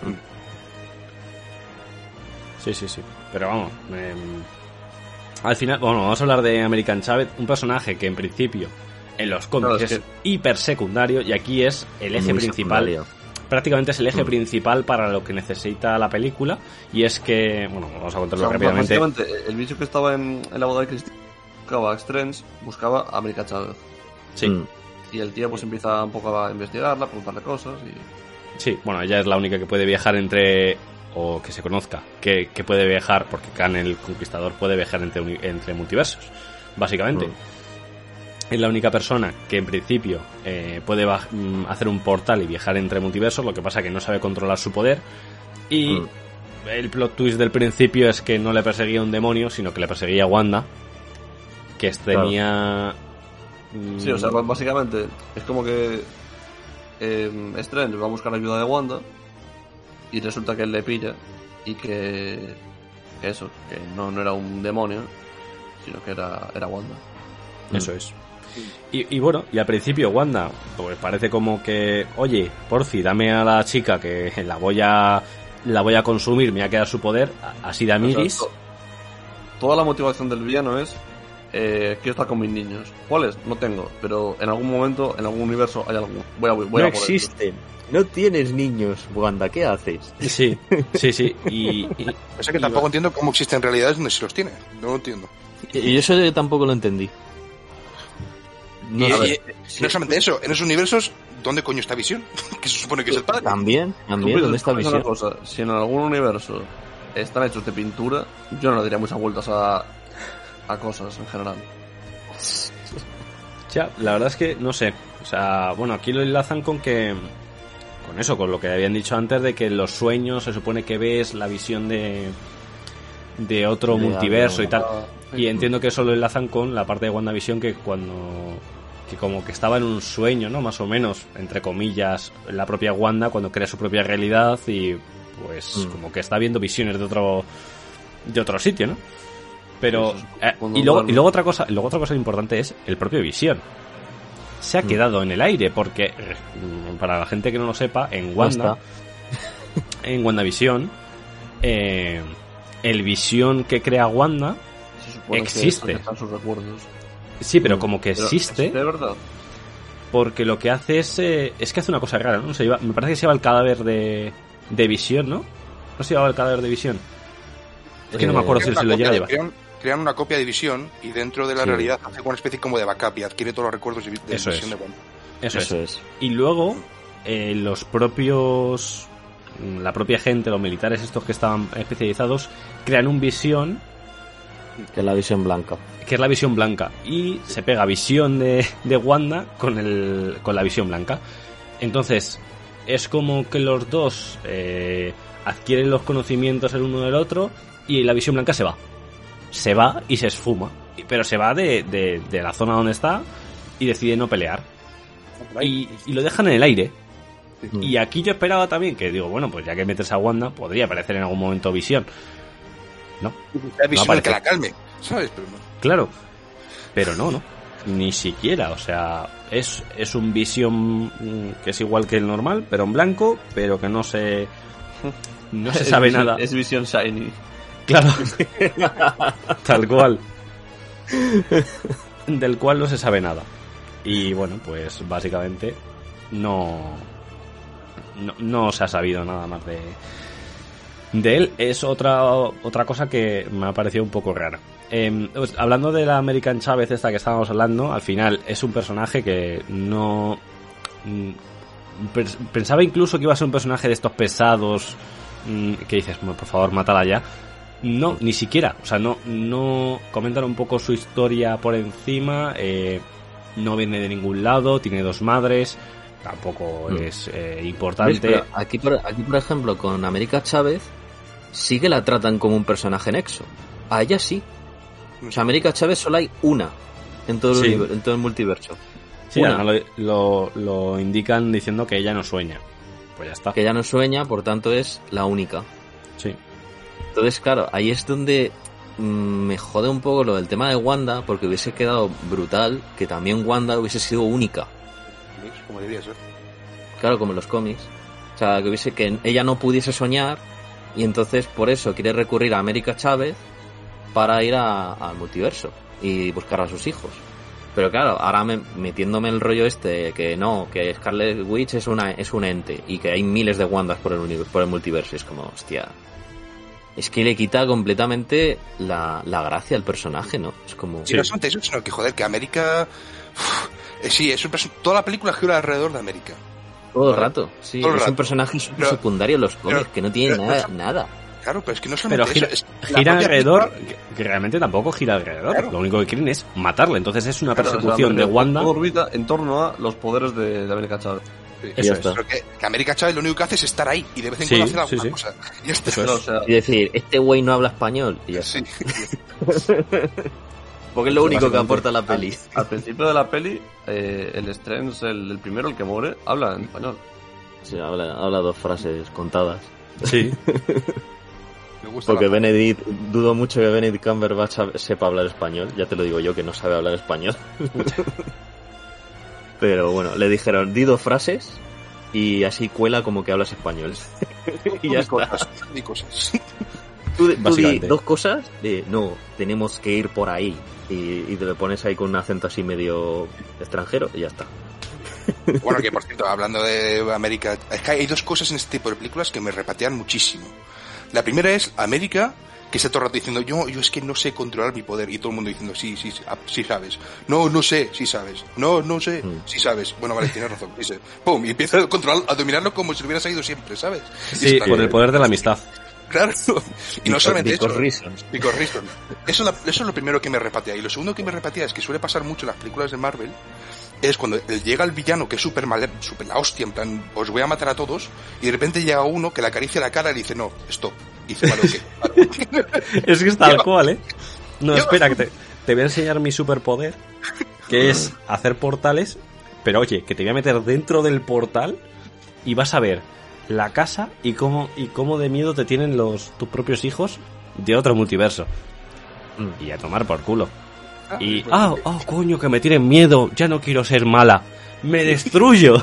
Sí. Pero vamos, al final, bueno, vamos a hablar de American Chavez, un personaje que en principio en los cómics Claro, es hiper secundario y aquí es el eje Muy principal. secundario. Prácticamente es el eje principal para lo que necesita la película y es que, bueno, vamos a contarlo rápidamente. Básicamente, el bicho que estaba en la boda de Christine buscaba a Strange, buscaba a America Chavez. Sí. Y el tío pues empieza un poco a investigarla, a preguntarle cosas y... Sí, bueno, ella es la única que puede viajar o que se conozca, que puede viajar, porque Khan el Conquistador puede viajar entre multiversos, básicamente. Es la única persona que en principio puede hacer un portal y viajar entre multiversos, lo que pasa que no sabe controlar su poder. Y el plot twist del principio es que no le perseguía un demonio, sino que le perseguía Wanda, que tenía... Sí, o sea, básicamente es como que Strange va a buscar ayuda de Wanda y resulta que él le pilla y que eso, que no era un demonio, sino que era Wanda. Eso es. Y bueno, y al principio Wanda pues parece como que, oye, porfi, dame a la chica que la voy a consumir, me va a quedar su poder, así de amiris. O sea, toda la motivación del villano es quiero estar con mis niños. ¿Cuáles? No tengo, pero en algún momento, en algún universo hay algún. Voy no a existen. No tienes niños, Wanda, ¿qué haces? Sí. Y o sea que tampoco entiendo cómo existen realidades donde se los tiene. No lo entiendo. Y yo eso tampoco lo entendí. No solamente eso, en esos universos, ¿dónde coño está Visión? Que se supone que es el padre. También, ¿dónde está Una Visión? cosa, si en algún universo están hechos de pintura, yo no le daría muchas vueltas a cosas en general. Ya, la verdad es que no sé. O sea, bueno, aquí lo enlazan con que... Con eso, con lo que habían dicho antes de que los sueños se supone que ves la visión de otro multiverso y tal. Y entiendo que eso lo enlazan con la parte de WandaVision que como que estaba en un sueño, ¿no? Más o menos, entre comillas, la propia Wanda cuando crea su propia realidad y pues como que está viendo visiones de otro sitio, ¿no? Pero y luego otra cosa importante es el propio Visión. Se ha quedado en el aire porque para la gente que no lo sepa, en WandaVision el Visión que crea Wanda existe. Que están sus recuerdos. Sí, pero como que existe. ¿De verdad? Porque lo que hace es que hace una cosa rara, ¿no? Me parece que se lleva el cadáver de Visión, ¿no? ¿No se llevaba el cadáver de Visión? Es que no me acuerdo si se lo llega a llevar. Crean una copia de Visión y dentro de la realidad hace una especie como de backup y adquiere todos los recuerdos de Visión de Wanda. Eso es. Y luego la propia gente, los militares estos que estaban especializados, crean un Visión que es la Visión blanca. Y se pega Visión de Wanda con la Visión blanca. Entonces es como que los dos adquieren los conocimientos el uno del otro y la Visión blanca se va y se esfuma, pero se va de la zona donde está y decide no pelear y lo dejan en el aire. Y aquí yo esperaba también que digo, bueno, pues ya que metes a Wanda podría aparecer en algún momento Visión. No Visión que la calme, ¿sabes? Pero no. Claro, pero no, ni siquiera, o sea, es un Visión que es igual que el normal, pero en blanco, pero que no se sabe nada. Es Visión Shiny. Claro, tal cual. Del cual no se sabe nada. Y bueno, pues básicamente no se ha sabido nada más de él. Es otra cosa que me ha parecido un poco rara. Hablando de la American Chavez esta que estábamos hablando, al final es un personaje que no... Pensaba incluso que iba a ser un personaje de estos pesados que dices, por favor, mátala ya. No, ni siquiera. O sea, no comentan un poco su historia por encima. No viene de ningún lado, tiene 2 madres. Tampoco es importante. Aquí, por ejemplo, con América Chávez sí que la tratan como un personaje nexo. A ella sí. O sea, América Chávez solo hay una en todo el multiverso. Sí, lo indican diciendo que ella no sueña. Pues ya está. Que ella no sueña, por tanto es la única. Sí. Entonces, claro, ahí es donde me jode un poco lo del tema de Wanda, porque hubiese quedado brutal que también Wanda hubiese sido única. Como debería ser. Claro, como en los cómics. O sea, que ella no pudiese soñar y entonces por eso quiere recurrir a América Chávez para ir al multiverso y buscar a sus hijos. Pero claro, ahora metiéndome el rollo que Scarlet Witch es un ente y que hay miles de Wandas por el multiverso. Es como, hostia, es que le quita completamente la gracia al personaje, ¿no? Es como... Sí, no solamente eso, sino que joder, que América... sí, toda la película gira alrededor de América. Todo el rato, sí. Es un personaje secundario en los cómics que no tiene nada. Claro, pero es que no solamente gira, eso. Gira alrededor, que realmente tampoco gira alrededor. Claro. Lo único que quieren es matarle. Entonces es una persecución de Wanda. Todo orbita en torno a los poderes de América Chávez. Sí, eso es. Pero que América Chávez lo único que hace es estar ahí y de vez en cuando hacer alguna cosa. Y esto es. O sea, y decir, este güey no habla español. Y ya está. Porque es lo único que aporta la peli. Al principio de la peli, el Strange, el primero, el que muere, habla en español. Sí, habla 2 frases contadas. Sí. Porque dudo mucho que Benedict Cumberbatch sepa hablar español. Ya te lo digo yo, que no sabe hablar español. Pero bueno, le dijeron, di 2 frases y así cuela como que hablas español. Y ya está. Cosas. Tú di 2 cosas de, no, tenemos que ir por ahí. Y te lo pones ahí con un acento así medio extranjero y ya está. Bueno, que por cierto, hablando de América, es que hay 2 cosas en este tipo de películas que me repatean muchísimo. La primera es América, que está todo el rato diciendo, yo es que no sé controlar mi poder, y todo el mundo diciendo, sí sabes. No sé, sí sabes. No sé, sí sabes. Bueno, vale, tienes razón, dice. Pum, y empieza a dominarlo como si lo hubiera sabido siempre, ¿sabes? Sí, por el poder de la amistad. Claro, y no solamente eso. Because reason. Eso es lo primero que me repatea. Y lo segundo que me repatea es que suele pasar mucho en las películas de Marvel, es cuando llega el villano que es súper la hostia, en plan, os voy a matar a todos, y de repente llega uno que le acaricia la cara y dice, no, stop. Y dice, vale, ok. Es que es tal cual, ¿eh? No, espera, que te voy a enseñar mi superpoder, que es hacer portales, pero oye, que te voy a meter dentro del portal y vas a ver la casa y cómo de miedo te tienen tus propios hijos de otro multiverso. Y a tomar por culo. Y, coño, que me tienen miedo, ya no quiero ser mala, me destruyo.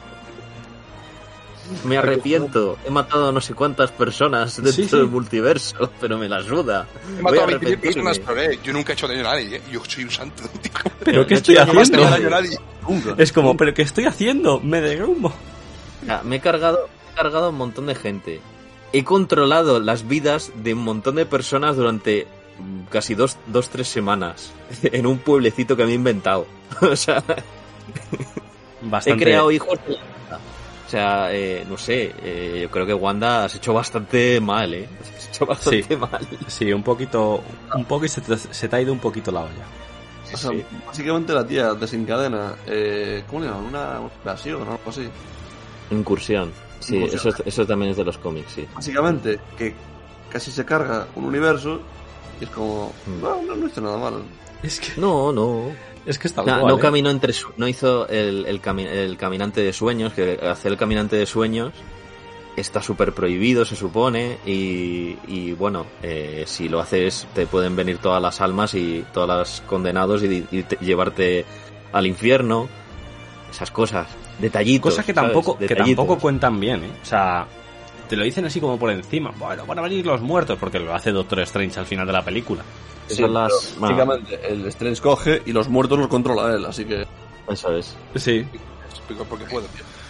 Me arrepiento, he matado a no sé cuántas personas dentro del multiverso, pero me la suda. He matado a 20.000 personas, pero yo nunca he hecho daño a nadie, yo soy un santo. ¿Pero qué estoy haciendo? Nunca. Es como, ¿pero qué estoy haciendo? Me derrumbo. Me he cargado a un montón de gente. He controlado las vidas de un montón de personas durante casi 2-3 semanas en un pueblecito que me he inventado. O sea, bastante... he creado hijos de la vida. O sea, no sé, yo creo que Wanda has hecho bastante mal, Has hecho bastante mal. Sí, un poquito y se te ha ido un poquito la olla. O sea, básicamente la tía desencadena, ¿cómo le llaman? Una invasión o algo así. Incursión. Sí, eso también es de los cómics, sí. Básicamente, que casi se carga un universo y es como, no hizo nada mal. Es que... No. Es que está no caminó no hizo el caminante de sueños, que hacer el caminante de sueños está súper prohibido, se supone, y bueno, si lo haces te pueden venir todas las almas y todos los condenados y llevarte al infierno, esas cosas, detallitos. Cosas que tampoco cuentan bien, O sea, te lo dicen así como por encima. Bueno, van a venir los muertos, porque lo hace Doctor Strange al final de la película. Sí, básicamente el Strange coge y los muertos los controla él, así que... Eso es. Sí. Porque puedo.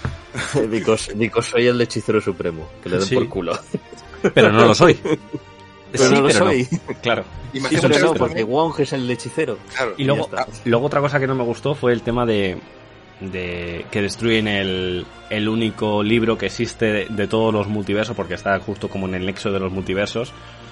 Digo, soy el hechicero supremo, que le den por culo. Pero no lo soy. Pero no lo soy. No. Claro. Porque Wong es el hechicero. Claro. Y luego otra cosa que no me gustó fue el tema de que destruyen el único libro que existe de todos los multiversos, porque está justo como en el nexo de los multiversos,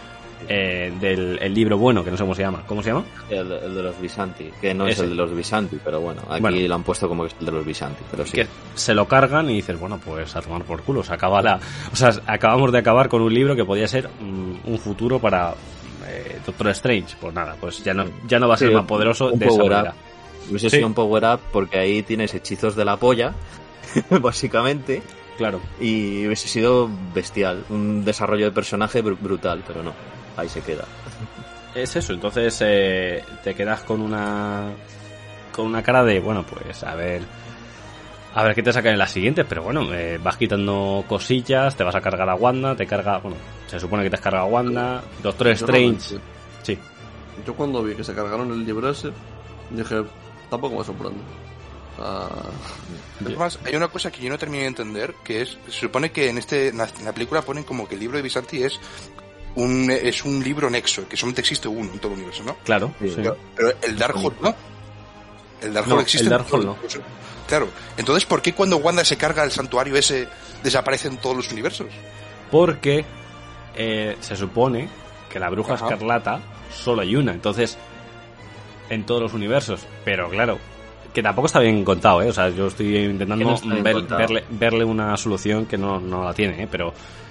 del libro bueno, que no sé cómo se llama. ¿Cómo se llama? El de los Visanti, que no es el de los Visanti, pero bueno, aquí lo han puesto como que es el de los Visanti, pero sí. Que se lo cargan y dices, bueno, pues a tomar por culo, acabamos de acabar con un libro que podía ser un futuro para Doctor Strange. Pues nada, pues ya no va a ser más poderoso de esa manera. Hubiese sido un power-up porque ahí tienes hechizos de la polla, básicamente. Claro. Y hubiese sido bestial. Un desarrollo de personaje brutal, pero no. Ahí se queda. Es eso, entonces te quedas con una cara de, bueno, pues a ver qué te sacan en las siguientes, pero bueno, vas quitando cosillas, te vas a cargar a Wanda, se supone que te has cargado a Wanda, Doctor Strange. Sí. Yo cuando vi que se cargaron el libro ese, dije, tampoco me sorprende. Además, hay una cosa que yo no terminé de entender, que es, se supone que en la película ponen como que el libro de Visanti es un libro nexo, que solamente existe uno en todo el universo, ¿no? Claro, sí. Pero el Darkhold no. El Darkhold existe. El Darkhold no. Claro. Entonces, ¿por qué cuando Wanda se carga el santuario ese desaparece en todos los universos? Porque se supone que la bruja escarlata solo hay una, entonces en todos los universos, pero claro, que tampoco está bien contado, O sea, yo estoy intentando verle una solución que no la tiene, pero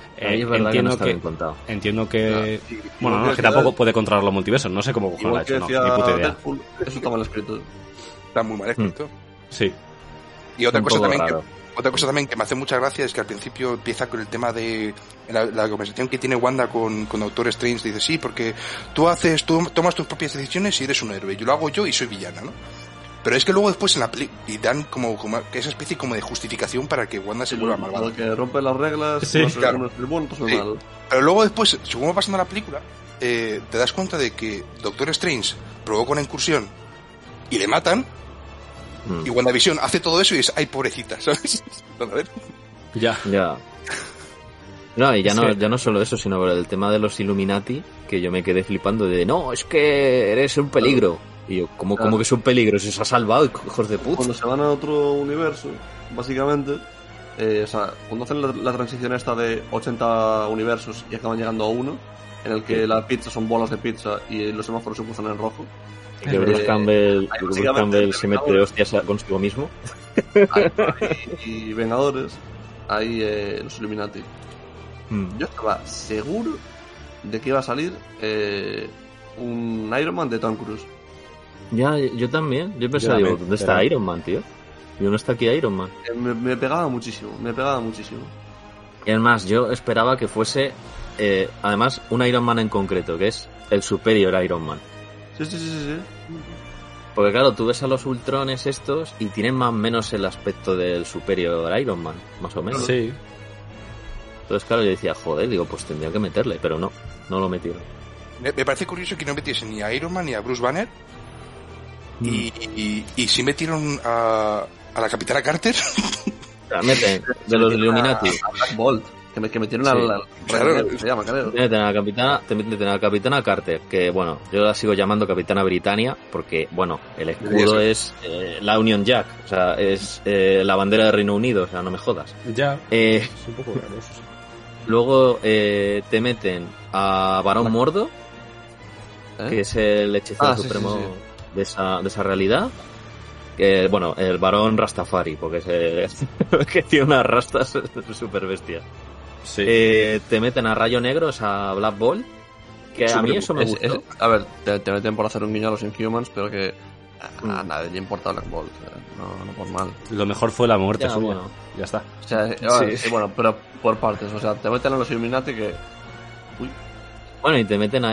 entiendo que bueno, no, es que tampoco puede controlar los multiversos, no sé cómo cojones lo ha hecho, ni puta idea. Deadpool, eso está mal escrito. Está muy mal escrito. Sí. Y otra cosa también que me hace mucha gracia es que al principio empieza con el tema de la conversación que tiene Wanda con Doctor Strange. Dice, sí, porque tú tomas tus propias decisiones y eres un héroe. Yo lo hago yo y soy villana, ¿no? Pero es que luego después en la peli y dan como esa especie como de justificación para que Wanda se vuelva malvada. Para que rompe las reglas, sí, no claro. Es el bueno, pues el malo. Pero luego después, según va pasando la película, te das cuenta de que Doctor Strange provoca una incursión y le matan. Y WandaVision hace todo eso y dice, ay, pobrecita, ¿sabes? Ya. No, y ya Es no solo eso, sino por el tema de los Illuminati, que yo me quedé flipando de, no, es que eres un peligro. Y yo, ¿cómo que es un peligro? Si se ha salvado, hijos de puta. Cuando se van a otro universo, básicamente, o sea, cuando hacen la transición esta de 80 universos y acaban llegando a uno, en el que la pizza son bolas de pizza y los semáforos se cruzan en rojo. Y que Bruce Campbell se mete Vengadores. hostias consigo mismo. Y Vengadores, hay los Illuminati. Yo estaba seguro de que iba a salir un Iron Man de Tom Cruise. Ya, yo también. Yo pensaba, Yo digo, también, ¿dónde está pero- Iron Man, tío? ¿Y dónde está aquí Iron Man? Me pegaba muchísimo. Y además, yo esperaba que fuese, además, un Iron Man en concreto, que es el Superior Iron Man. Sí. Porque claro, tú ves a los Ultrones estos y tienen más o menos el aspecto del Superior Iron Man, más o menos. Sí. Entonces, claro, yo decía, joder, digo, pues tendría que meterle, pero no lo metieron. Me parece curioso que no metiesen ni a Iron Man ni a Bruce Banner. Y sí metieron a la Capitana Carter. O sea, meten de los Illuminati, A Black Bolt, que metieron Sí. al Claro. se llama, creo. te meten a la Capitana Carter, que bueno, yo la sigo llamando Capitana Britannia, porque bueno, el escudo es la Union Jack, o sea, es la bandera del Reino Unido, o sea, no me jodas. Ya. Eh, Es un poco raro eso. luego te meten a Barón Mordo, que es el hechicero Sí, supremo sí. de esa realidad. Que, bueno, el Barón Rastafari, porque es que tiene unas rastas súper bestias. Sí. Te meten a Rayo Negro, a Black Ball, que a mí eso me gustó. A ver, te meten por hacer un guiño a los Inhumans, pero que a nadie le importa Black Bolt. No por mal. Lo mejor fue la muerte Ya, suya. bueno. Ya está. O sea, sí, bueno, pero por partes. O sea, te meten a los Illuminati que... Bueno, y te meten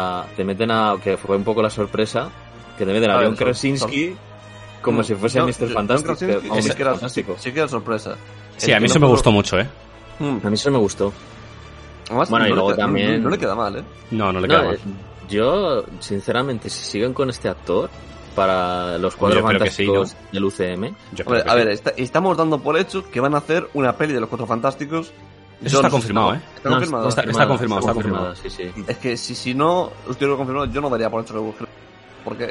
que fue un poco la sorpresa, que te meten a John Krasinski como si fuese Mr. Fantastic. Sí que era sorpresa. Sí, a mí eso me gustó mucho, ¿eh? A mí eso me gustó. Además, Bueno, y luego también... No le queda mal, ¿eh? No le queda mal. Yo, sinceramente, si siguen con este actor para los Cuatro Yo creo que sí, Fantásticos del UCM, Yo creo Hombre, que a sí. ver, estamos dando por hecho que van a hacer una peli de los Cuatro Fantásticos. Eso Yo está no sé confirmado, si ¿eh? Está confirmado. está confirmado. sí, sí. Es que si no estuviera confirmado, yo no daría por hecho que busque. Porque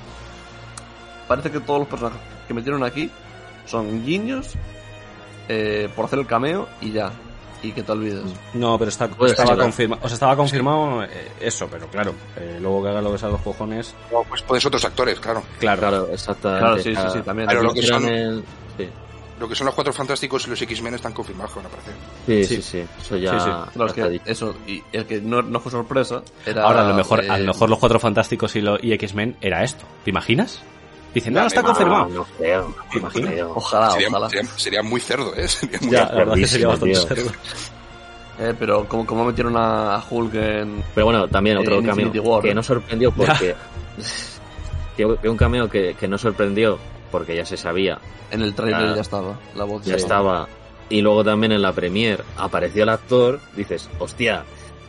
parece que todos los personajes que metieron aquí son guiños por hacer el cameo y ya. Y que te olvides. No, pero Puede estaba ser, confirmado. O sea, estaba confirmado eso, pero claro, luego que haga lo que sea los cojones. No, pues pones otros actores, claro. Claro, exactamente. Claro, sí, también. Pero lo que son- Sí. Lo que son los Cuatro Fantásticos y los X-Men están confirmados que van a aparecer. Sí. Eso ya Sí, sí. No, es está que dicho. eso, y el que no fue sorpresa era... Ahora, a lo mejor los Cuatro Fantásticos y X-Men era esto. ¿Te imaginas? Dicen, no, está confirmado. No creo. ¿Te imaginas? creo. Ojalá. Sería muy cerdo, ¿eh? Sería muy Ya, la verdad es que sería bastante Cerdísimo, cerdo. Pero como metieron a Hulk en... Pero bueno, también otro En cameo Infinity War, que ¿eh? no sorprendió porque... que un cameo que no sorprendió porque ya se sabía, En el trailer Ah, ya estaba. La voz ya estaba. Y luego también en la premiere apareció el actor, dices, hostia.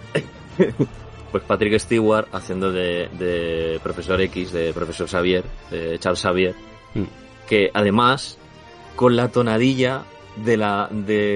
Pues Patrick Stewart haciendo de Profesor X, de Profesor Xavier, de Charles Xavier, que además con la tonadilla de la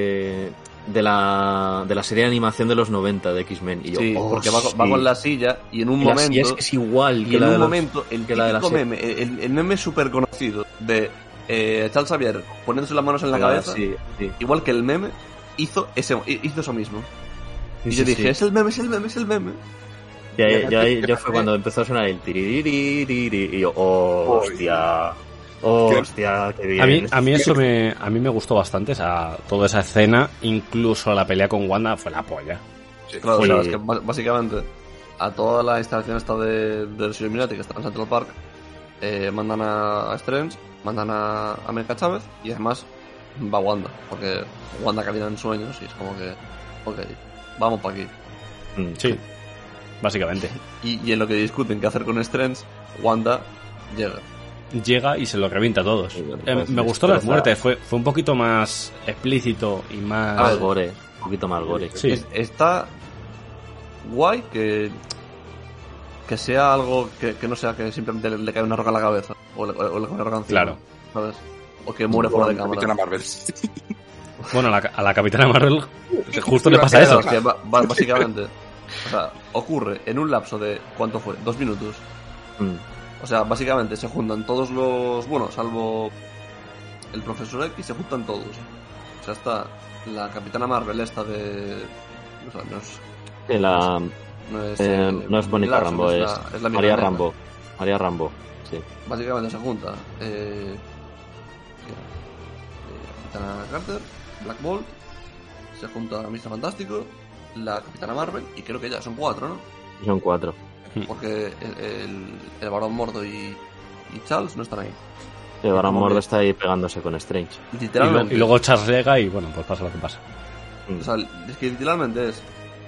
serie de animación de los 90 de X-Men. Y yo, Sí, oh, porque va sí. con la silla y en un Y la momento... silla es igual Y que en la de un los- momento, el que la de la típico serie. meme, el meme súper conocido de Charles Xavier poniéndose las manos en la cabeza, Sí, sí. igual que el meme, hizo eso mismo. Y Sí, yo sí, dije, sí. es el meme. Ya fue cuando empezó a sonar el tiriririri y yo, hostia, qué bien. A mí eso a mí me gustó bastante, o sea, toda esa escena, incluso la pelea con Wanda fue la polla. Sí. Claro, Sí. o sea, es que básicamente a toda la instalación esta de los Illuminati que está en Central Park, mandan a Strange, mandan a América Chávez y además va Wanda, porque Wanda camina en sueños y es como que, ok, vamos para aquí. Sí, básicamente. Y en lo que discuten qué hacer con Strange, Wanda llega. Llega y se lo revienta a todos. Sí, pues, Me gustó las destroza. muertes, fue un poquito más explícito y más... Más gore, un poquito más gore. Sí. Está guay que sea algo que no sea que simplemente le cae una roca a la cabeza o le cae una roca encima, Claro. ¿sabes? O que muere fuera de cámara. Capitana Marvel. Bueno, a la Capitana Marvel justo le pasa eso. Es que básicamente, o sea, ocurre en un lapso de, ¿cuánto fue? 2 minutos. O sea, básicamente se juntan todos los, bueno, salvo el Profesor X, se juntan todos. O sea, está la Capitana Marvel esta de... O sea, no es Mónica Rambo, es la María Rambo. María Rambo, sí. Básicamente se junta Capitana Carter, Black Bolt, se junta Mr. Fantástico, la Capitana Marvel, y creo que ya son 4, ¿no? Son 4. Porque el Barón Mordo y Charles no están ahí. El Barón Mordo está ahí pegándose con Strange. Literalmente. Y luego Charles llega y bueno, pues pasa lo que pasa. O sea, es que literalmente es...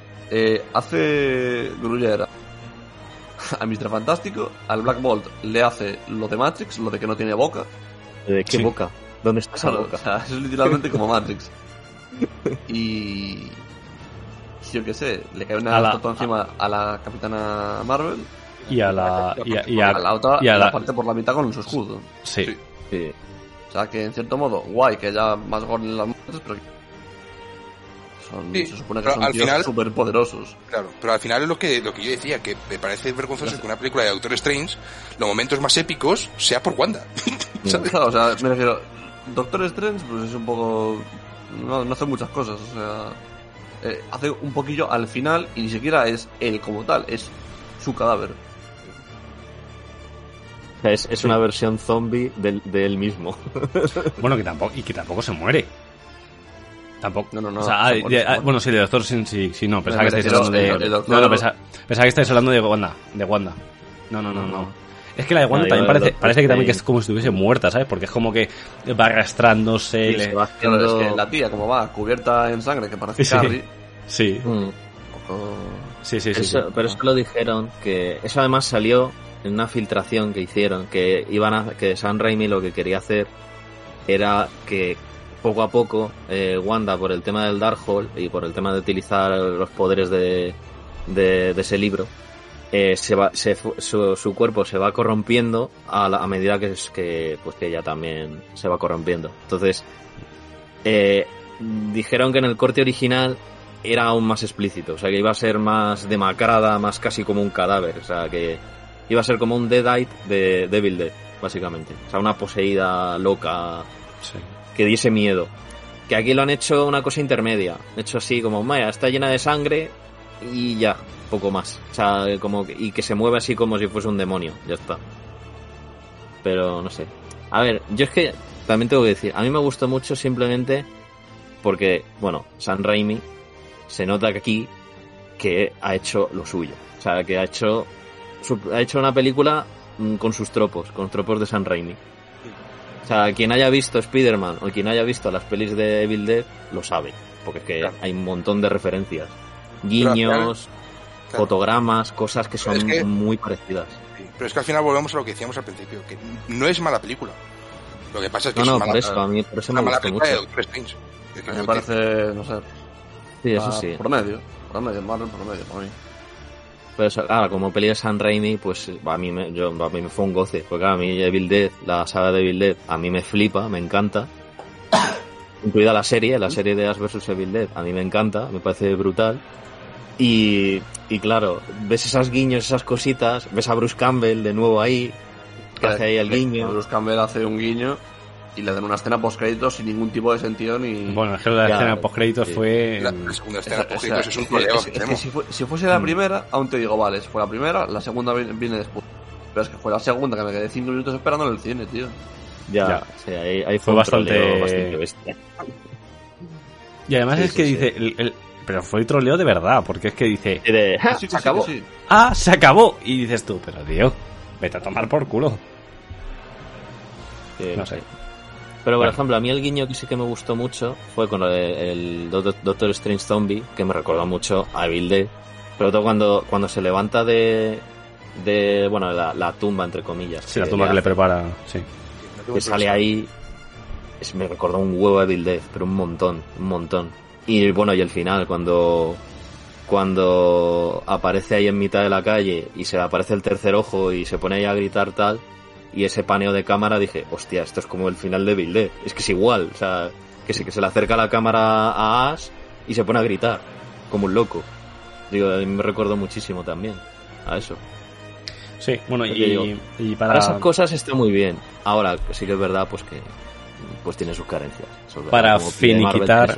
hace grullera a Mr. Fantástico, al Black Bolt le hace lo de Matrix, lo de que no tiene boca. ¿De qué boca? ¿Dónde está esa boca? O sea, es literalmente como Matrix. Y... yo qué sé, le cae una foto encima a la Capitana Marvel y a la otra y a la parte por la mitad con su escudo. Sí. O sea que en cierto modo guay que haya más gore en las muertes, pero se supone que son tíos súper poderosos. Claro, pero al final es lo que yo decía, que me parece vergonzoso que una película de Doctor Strange, los momentos más épicos sea por Wanda. Claro, o sea, me refiero, Doctor Strange pues es un poco... no hace muchas cosas, o sea... hace un poquillo al final y ni siquiera es él como tal, es su cadáver. Es una versión zombie de él mismo. Bueno, que tampoco se muere. Tampoco. No. O sea, bueno, sí, de Doctor sí, no, pensaba que estáis hablando de... pensaba que estáis hablando de Wanda. No. Es que la de Wanda también parece que también que es como si estuviese muerta, ¿sabes? Porque es como que va arrastrándose y se va haciendo... es que la tía, como va, cubierta en sangre, que parece Carrie. Sí. Sí. Pero eso lo dijeron, que eso además salió en una filtración que hicieron, que Sam Raimi lo que quería hacer era que poco a poco Wanda, por el tema del Darkhold y por el tema de utilizar los poderes de ese libro, su cuerpo se va corrompiendo a medida que ella también se va corrompiendo. Entonces dijeron que en el corte original era aún más explícito, o sea que iba a ser más demacrada, más casi como un cadáver, o sea que iba a ser como un Deadite de Evil Dead, básicamente, o sea, una poseída loca, que diese miedo. Que aquí lo han hecho una cosa intermedia, hecho así como, Maya, está llena de sangre y ya, poco más, o sea, y que se mueve así como si fuese un demonio, ya está. Pero no sé, a ver, yo es que también tengo que decir, a mí me gustó mucho simplemente porque, bueno, Sam Raimi se nota que aquí que ha hecho lo suyo, o sea, que ha hecho una película con sus tropos, con tropos de Sam Raimi. O sea, quien haya visto Spider-Man o quien haya visto las pelis de Evil Dead lo sabe, porque es que hay un montón de referencias, guiños, fotogramas, cosas que son muy parecidas. Sí, pero es que al final volvemos a lo que decíamos al principio, que no es mala película. Lo que pasa es que es por eso me mala gustó película de mucho. Doctor Strange. A mí me parece, no sé. Sí, eso sí. Promedio, Marvel promedio, para mí. Pero eso, como peli de Sam Raimi, pues a mí me fue un goce. Porque a mí Evil Dead, la saga de Evil Dead, a mí me flipa, me encanta. Incluida la serie de Ash vs Evil Dead, a mí me encanta, me parece brutal. Y claro, ves esos guiños, esas cositas, ves a Bruce Campbell de nuevo ahí, que hace ahí el guiño. Bruce Campbell hace un guiño y le dan una escena post-créditos sin ningún tipo de sentido ni... Bueno, es que la escena post-créditos fue... La segunda escena post-créditos es un problema que tenemos. Si fuese la primera, aún te digo, vale, si fue la primera, la segunda viene después. Pero es que fue la segunda que me quedé 5 minutos esperando en el cine, tío. Ya. Sí, ahí fue bastante bestia. Y además es que dice... Pero fue troleo de verdad, porque es que dice... Se acabó. Se acabó. Y dices tú, pero tío, vete a tomar por culo. No sé. Pero por ejemplo, a mí el guiño que sí que me gustó mucho fue con el Doctor Strange Zombie, que me recordó mucho a Evil Dead. Pero todo cuando se levanta de bueno, la tumba, entre comillas. Sí, la tumba que le prepara, sí. Que sale ahí, me recordó un huevo a Evil Dead, pero un montón. Y bueno, y el final, cuando aparece ahí en mitad de la calle y se le aparece el tercer ojo y se pone ahí a gritar tal, y ese paneo de cámara, dije, hostia, esto es como el final de Evil Dead. Es que es igual, o sea, que se le acerca la cámara a Ash y se pone a gritar, como un loco. Digo, a mí me recuerdo muchísimo también a eso. Sí, bueno, y para esas cosas está muy bien. Ahora, sí que es verdad, pues que pues tiene sus carencias. Para finiquitar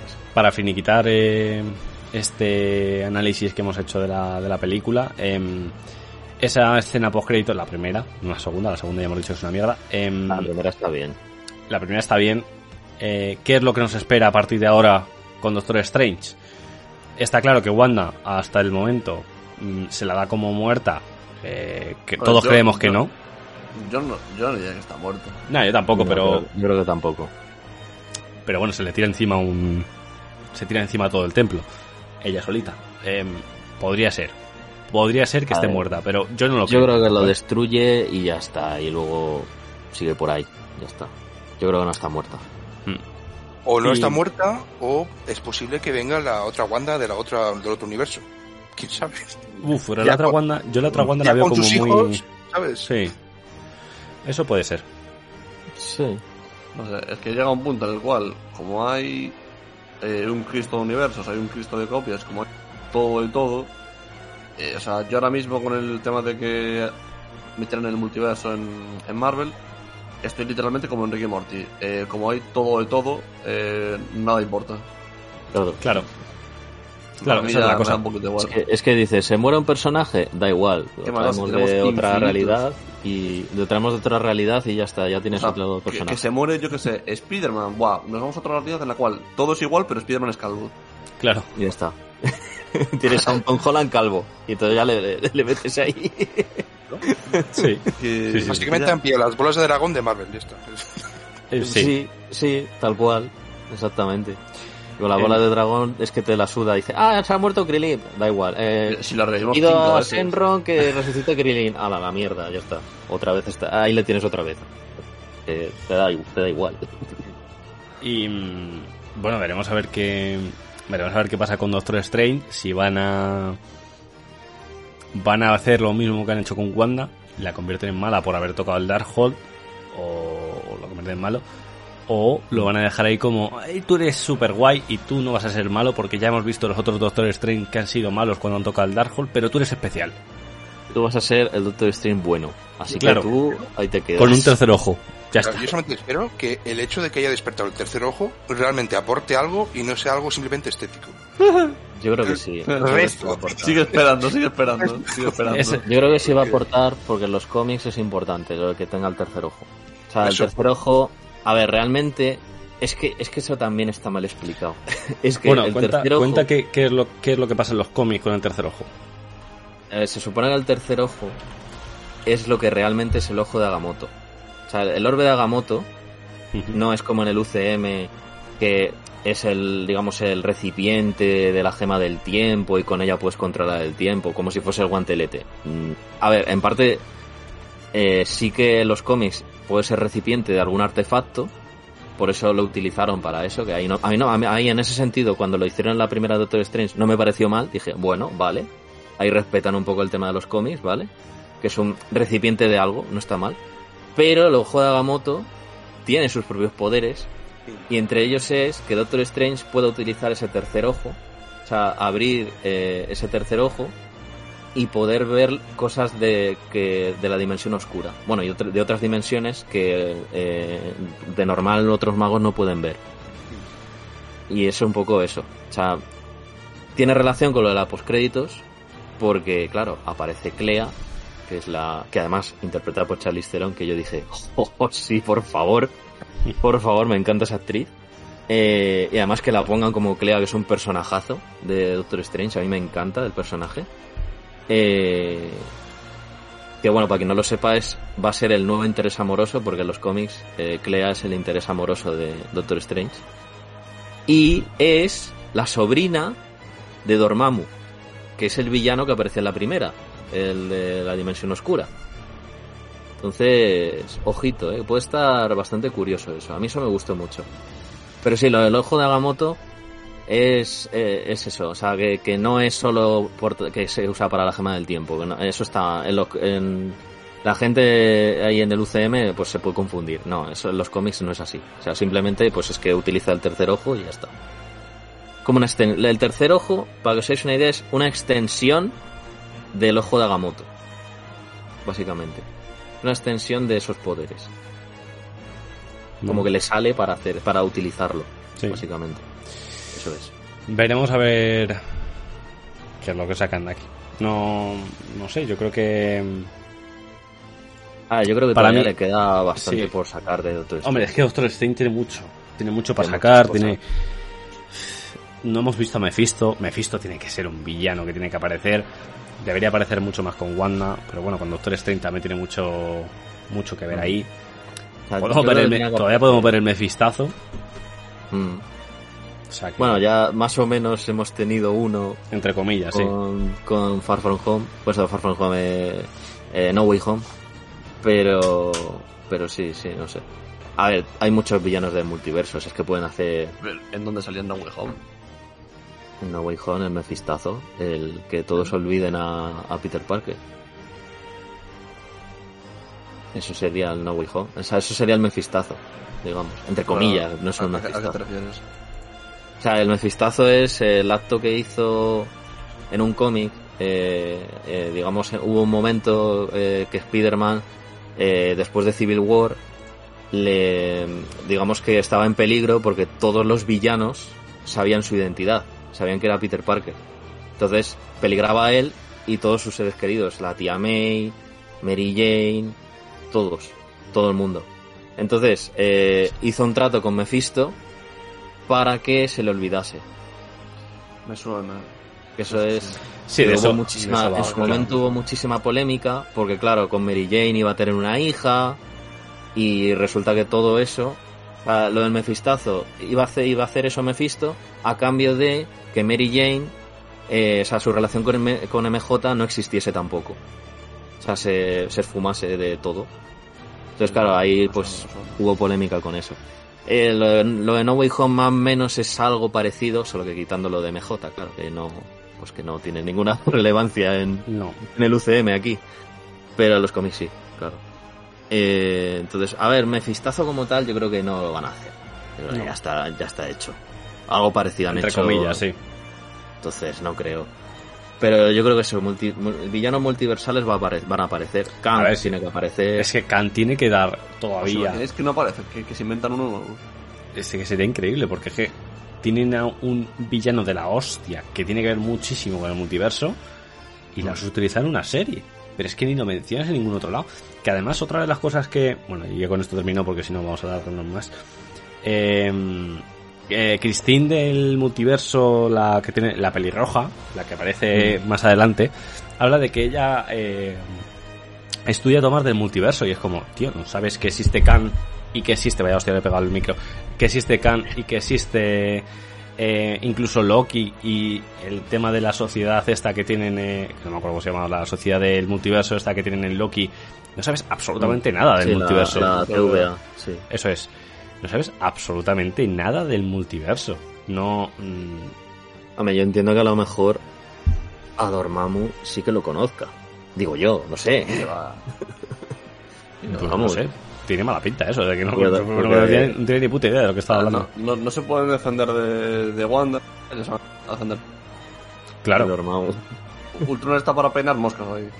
este análisis que hemos hecho de la película, esa escena postcrédito, la primera, no la segunda ya hemos dicho que es una mierda. La primera está bien. La primera está bien. ¿Qué es lo que nos espera a partir de ahora con Doctor Strange? Está claro que Wanda, hasta el momento, se la da como muerta, que todos creemos que no. Yo no diría que está muerta. No, yo tampoco, pero yo creo que tampoco. Pero bueno, se le tira encima todo el templo, ella solita. Podría ser que esté muerta, pero yo no lo creo. Yo creo que lo destruye y ya está, y luego sigue por ahí, ya está. Yo creo que no está muerta. O no está muerta, o es posible que venga la otra Wanda del otro universo. ¿Quién sabe? Pero la otra Wanda, yo la otra Wanda la veo como muy... hijos, ¿sabes? Sí. Eso puede ser. Sí. No sé, es que llega un punto en el cual, como hay un Cristo de universos, hay un Cristo de copias, como hay todo el todo, o sea, yo ahora mismo con el tema de que metieron el multiverso en Marvel, estoy literalmente como en Rick y Morty. Como hay todo de todo, nada importa. Claro, esa es la cosa. Es que dice, se muere un personaje, da igual. Lo traemos de otra realidad y ya está, ya tienes otro personaje. Que se muere, yo que sé, Spider-Man, nos vamos a otra realidad en la cual todo es igual, pero Spider-Man es calvo. Claro. Y ya está. Tienes a un Tom Holland calvo y entonces ya le metes ahí. Sí. Básicamente han pillado las bolas de dragón de Marvel, ya está. Sí, tal cual, exactamente. Con la bola de dragón es que te la suda y dice, se ha muerto Krillin, da igual. Si lo revivimos ido a Shenron que resucita Krillin, la mierda, ya está. Otra vez está, ahí le tienes otra vez. Te da igual. Y bueno, veremos a ver qué pasa con Doctor Strange, si van a hacer lo mismo que han hecho con Wanda, la convierten en mala por haber tocado el Darkhold, o lo convierten en malo, o lo van a dejar ahí como, tú eres super guay y tú no vas a ser malo porque ya hemos visto los otros Doctor Strange que han sido malos cuando han tocado el Darkhold, pero tú eres especial. Tú vas a ser el Doctor Strange bueno, así claro, que tú ahí te quedas. Con un tercer ojo. Ya está. Yo solamente espero que el hecho de que haya despertado el tercer ojo realmente aporte algo y no sea algo simplemente estético. Yo creo que sí. Sigue esperando. Yo creo que sí va a aportar porque en los cómics es importante lo de que tenga el tercer ojo. O sea, el tercer ojo, a ver, realmente es que eso también está mal explicado. Es que bueno, el tercer ojo... Cuenta qué es lo que pasa en los cómics con el tercer ojo. Se supone que el tercer ojo es lo que realmente es el ojo de Agamotto. O sea, el orbe de Agamotto no es como en el UCM, que es el recipiente de la gema del tiempo y con ella puedes controlar el tiempo, como si fuese el guantelete. A ver, en parte sí que los cómics puede ser recipiente de algún artefacto, por eso lo utilizaron para eso, que ahí en ese sentido, cuando lo hicieron en la primera Doctor Strange no me pareció mal, dije, bueno, vale, ahí respetan un poco el tema de los cómics, ¿vale? Que es un recipiente de algo, no está mal. Pero el ojo de Agamotto tiene sus propios poderes y entre ellos es que Doctor Strange pueda utilizar ese tercer ojo, o sea, abrir ese tercer ojo y poder ver cosas de la dimensión oscura. Bueno, y de otras dimensiones que de normal otros magos no pueden ver. Y es un poco eso. O sea, tiene relación con lo de la postcréditos porque, claro, aparece Clea, que es que además interpretada por Charlize Theron, que yo dije, sí, por favor, me encanta esa actriz. Y además que la pongan como Clea, que es un personajazo de Doctor Strange, a mí me encanta el personaje. Que bueno, para quien no lo sepa, va a ser el nuevo interés amoroso, porque en los cómics Clea es el interés amoroso de Doctor Strange. Y es la sobrina de Dormammu, que es el villano que aparece en la primera, el de la dimensión oscura. Entonces, ojito, puede estar bastante curioso eso. A mí eso me gustó mucho. Pero sí, lo del ojo de Agamotto es eso, o sea, que no es solo que se usa para la gema del tiempo. Que no, eso está en La gente ahí en el UCM pues se puede confundir. No, eso en los cómics no es así. O sea, simplemente pues es que utiliza el tercer ojo y ya está. Como el tercer ojo, para que os hagáis una idea, es una extensión del ojo de Agamotto. Básicamente. Una extensión de esos poderes. Como que le sale para utilizarlo. Sí. Básicamente. Eso es. Veremos a ver qué es lo que sacan de aquí. No sé, yo creo que... yo creo que para mí le queda bastante por sacar de Doctor Strange. Hombre, es que Doctor Strange tiene mucho para sacar, No hemos visto a Mephisto. Mephisto tiene que ser un villano que tiene que aparecer. Debería aparecer mucho más con Wanda, pero bueno, con Doctor Strange también tiene mucho que ver ahí. Todavía podemos ver el Mephistazo. O sea que... Bueno, ya más o menos hemos tenido uno, entre comillas, con Far From Home, pues Far From Home, No Way Home, pero sí, no sé. A ver, hay muchos villanos del multiverso, es que pueden hacer... ¿En dónde salía No Way Home? En No Way Home, el Mephistazo, el que todos olviden a Peter Parker. Eso sería el No Way Home, o sea, eso sería el Mephistazo, digamos, entre comillas, no es un Mephistazo. ¿A qué te refieres? O sea, el Mephistazo es el acto que hizo en un cómic. Digamos, hubo un momento que Spider-Man, después de Civil War, digamos que estaba en peligro porque todos los villanos sabían su identidad, sabían que era Peter Parker. Entonces, peligraba a él y todos sus seres queridos, la tía May, Mary Jane, todo el mundo. Entonces, hizo un trato con Mephisto para que se le olvidase. Me suena. Eso es... Sí, en su momento hubo muchísima polémica, porque claro, con Mary Jane iba a tener una hija, y resulta que todo eso, lo del Mephistazo, iba a hacer eso Mephisto, a cambio de que Mary Jane, o sea, su relación con MJ no existiese tampoco. O sea, se esfumase de todo. Entonces claro, ahí pues hubo polémica con eso. Lo de No Way Home más o menos es algo parecido, solo que quitando lo de MJ, claro, que no tiene ninguna relevancia en el UCM aquí. Pero los cómics sí, claro. Entonces, a ver, Mephistazo como tal yo creo que no lo van a hacer. Pero ya está hecho. Algo parecido han hecho. Entre comillas, sí. Entonces no creo. Pero yo creo que esos villanos multiversales van a aparecer. Khan tiene que aparecer. Es que Khan tiene que dar todavía. Es que no aparece, que se inventan uno nuevo. Es que sería increíble, porque es que tienen a un villano de la hostia que tiene que ver muchísimo con el multiverso y lo has utilizado en una serie. Pero es que ni lo mencionas en ningún otro lado. Que además, otra de las cosas que... Bueno, y yo con esto termino porque si no vamos a dar unos más. Christine del multiverso, la que tiene la pelirroja, la que aparece más adelante, habla de que ella estudia tomar del multiverso y es como, tío, ¿no sabes que existe Khan y que existe, vaya hostia, le he pegado el micro, que existe Khan y que existe incluso Loki y el tema de la sociedad esta que tienen, no me acuerdo cómo se llama, la sociedad del multiverso esta que tienen en Loki? No sabes absolutamente nada del multiverso. La TVA, sí. Eso es. No sabes absolutamente nada del multiverso. No... Hombre, yo entiendo que a lo mejor a Dormammu sí que lo conozca. Digo yo, no sé. No sé. Tiene mala pinta eso, de que no tiene ni puta idea de lo que estaba hablando. No se pueden defender de Wanda. Ellos van a defender. Claro. Dormammu. Ultron está para peinar moscas ahí.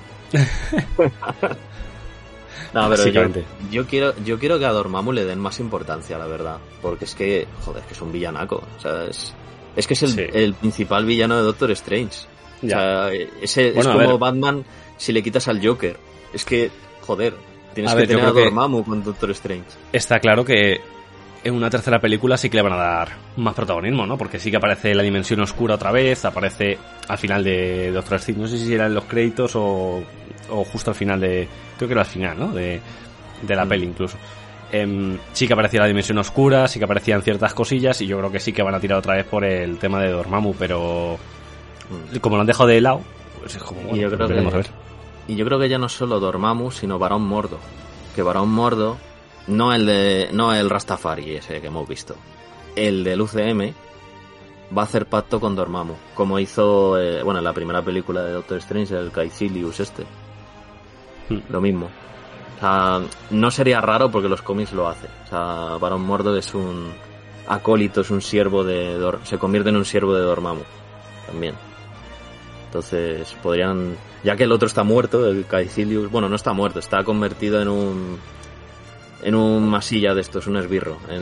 No, pero yo quiero que a Dormammu le den más importancia, la verdad. Porque es que, joder, que es un villanaco. O sea, es que es el principal villano de Doctor Strange. Ya. O sea, es como Batman si le quitas al Joker. Es que, joder, tienes que tener a Dormammu con Doctor Strange. Está claro que en una tercera película sí que le van a dar más protagonismo, ¿no? Porque sí que aparece la dimensión oscura otra vez, aparece al final de Doctor Strange. No sé si era en los créditos o justo al final de... Creo que era al final, ¿no? De la peli incluso. Sí que aparecía la dimensión oscura, sí que aparecían ciertas cosillas y yo creo que sí que van a tirar otra vez por el tema de Dormammu, pero como lo han dejado de lado, pues es como, bueno, y yo creo veremos a ver. Y yo creo que ya no solo Dormammu, sino Barón Mordo. Que Barón Mordo, no el Rastafari ese que hemos visto, el del UCM, va a hacer pacto con Dormammu, como hizo en la primera película de Doctor Strange, el Caecilius este. Lo mismo. O sea, no sería raro porque los cómics lo hacen. O sea, Barón Mordor es un acólito, es un siervo se convierte en un siervo de Dormammu también. Entonces podrían, ya que el otro está muerto, el Caecilius, bueno, no está muerto, está convertido en un masilla de estos, un esbirro, en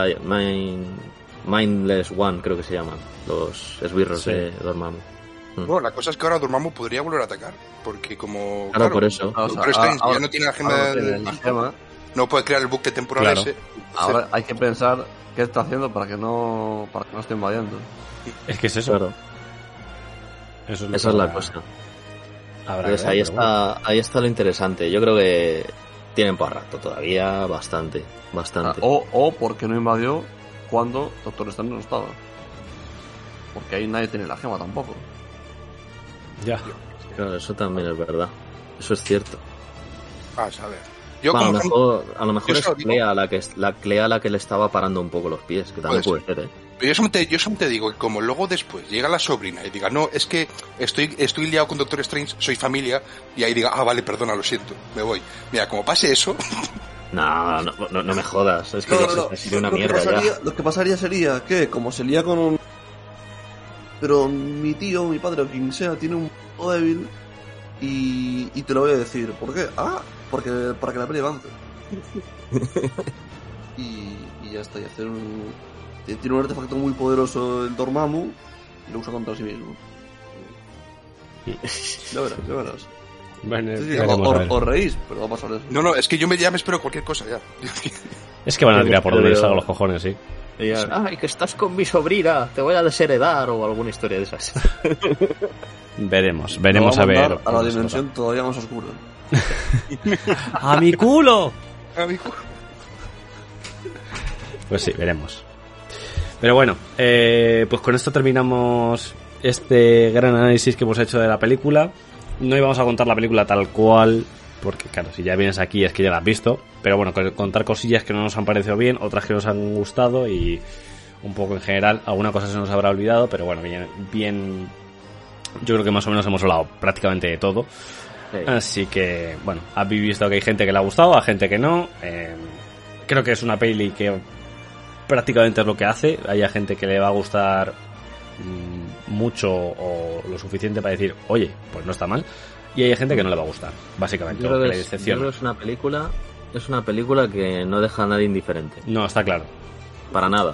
Mindless One creo que se llaman los esbirros de Dormammu. Bueno, la cosa es que ahora Dormammu podría volver a atacar, porque como... Claro, por eso. Doctor Strange ya no tiene la gema no puede crear el bucle temporal ese. Ahora hay que pensar qué está haciendo para que no esté invadiendo. Es que es eso. Claro. Esa es la cosa. Entonces ahí está lo interesante. Yo creo que tienen para rato todavía, bastante. O porque no invadió cuando Doctor Strange no estaba. Porque ahí nadie tiene la gema tampoco. Ya. Claro, eso también es verdad. Eso es cierto. A saber. A lo mejor es Clea la que le estaba parando un poco los pies, que también puede ser, ¿eh? Pero yo solamente digo que como luego después llega la sobrina y diga, no, es que estoy liado con Doctor Strange, soy familia, y ahí diga, vale, perdona, lo siento, me voy. Mira, como pase eso... No me jodas, es que sería una mierda ya. Lo que pasaría sería que, como se lía con un... Pero mi tío, mi padre o quien sea, tiene un punto débil y te lo voy a decir. ¿Por qué? Porque para que la peli avance. y ya está, tiene un artefacto muy poderoso el Dormammu y lo usa contra sí mismo. Ya verás. Bueno, os reís, pero va a pasar eso. No, es que yo ya me espero cualquier cosa ya. Es que van a tirar por donde les haga los cojones, sí. Ay, que estás con mi sobrina, te voy a desheredar o alguna historia de esas. Veremos a ver. A la dimensión todavía más oscura. ¡A mi culo! A Pues sí, veremos. Pero bueno, pues con esto terminamos este gran análisis que hemos hecho de la película. No íbamos a contar la película tal cual, porque claro, si ya vienes aquí es que ya la has visto. Pero bueno, contar cosillas que no nos han parecido bien, otras que nos han gustado y un poco en general. Alguna cosa se nos habrá olvidado, pero bueno, bien. Yo creo que más o menos hemos hablado prácticamente de todo. Sí. Así que, bueno, habéis visto que hay gente que le ha gustado, a gente que no. Creo que es una peli que prácticamente es lo que hace. Hay gente que le va a gustar mucho o lo suficiente para decir, oye, pues no está mal. Y hay gente que no le va a gustar, básicamente. Yo creo que es una película que no deja a nadie indiferente. No, está claro. Para nada.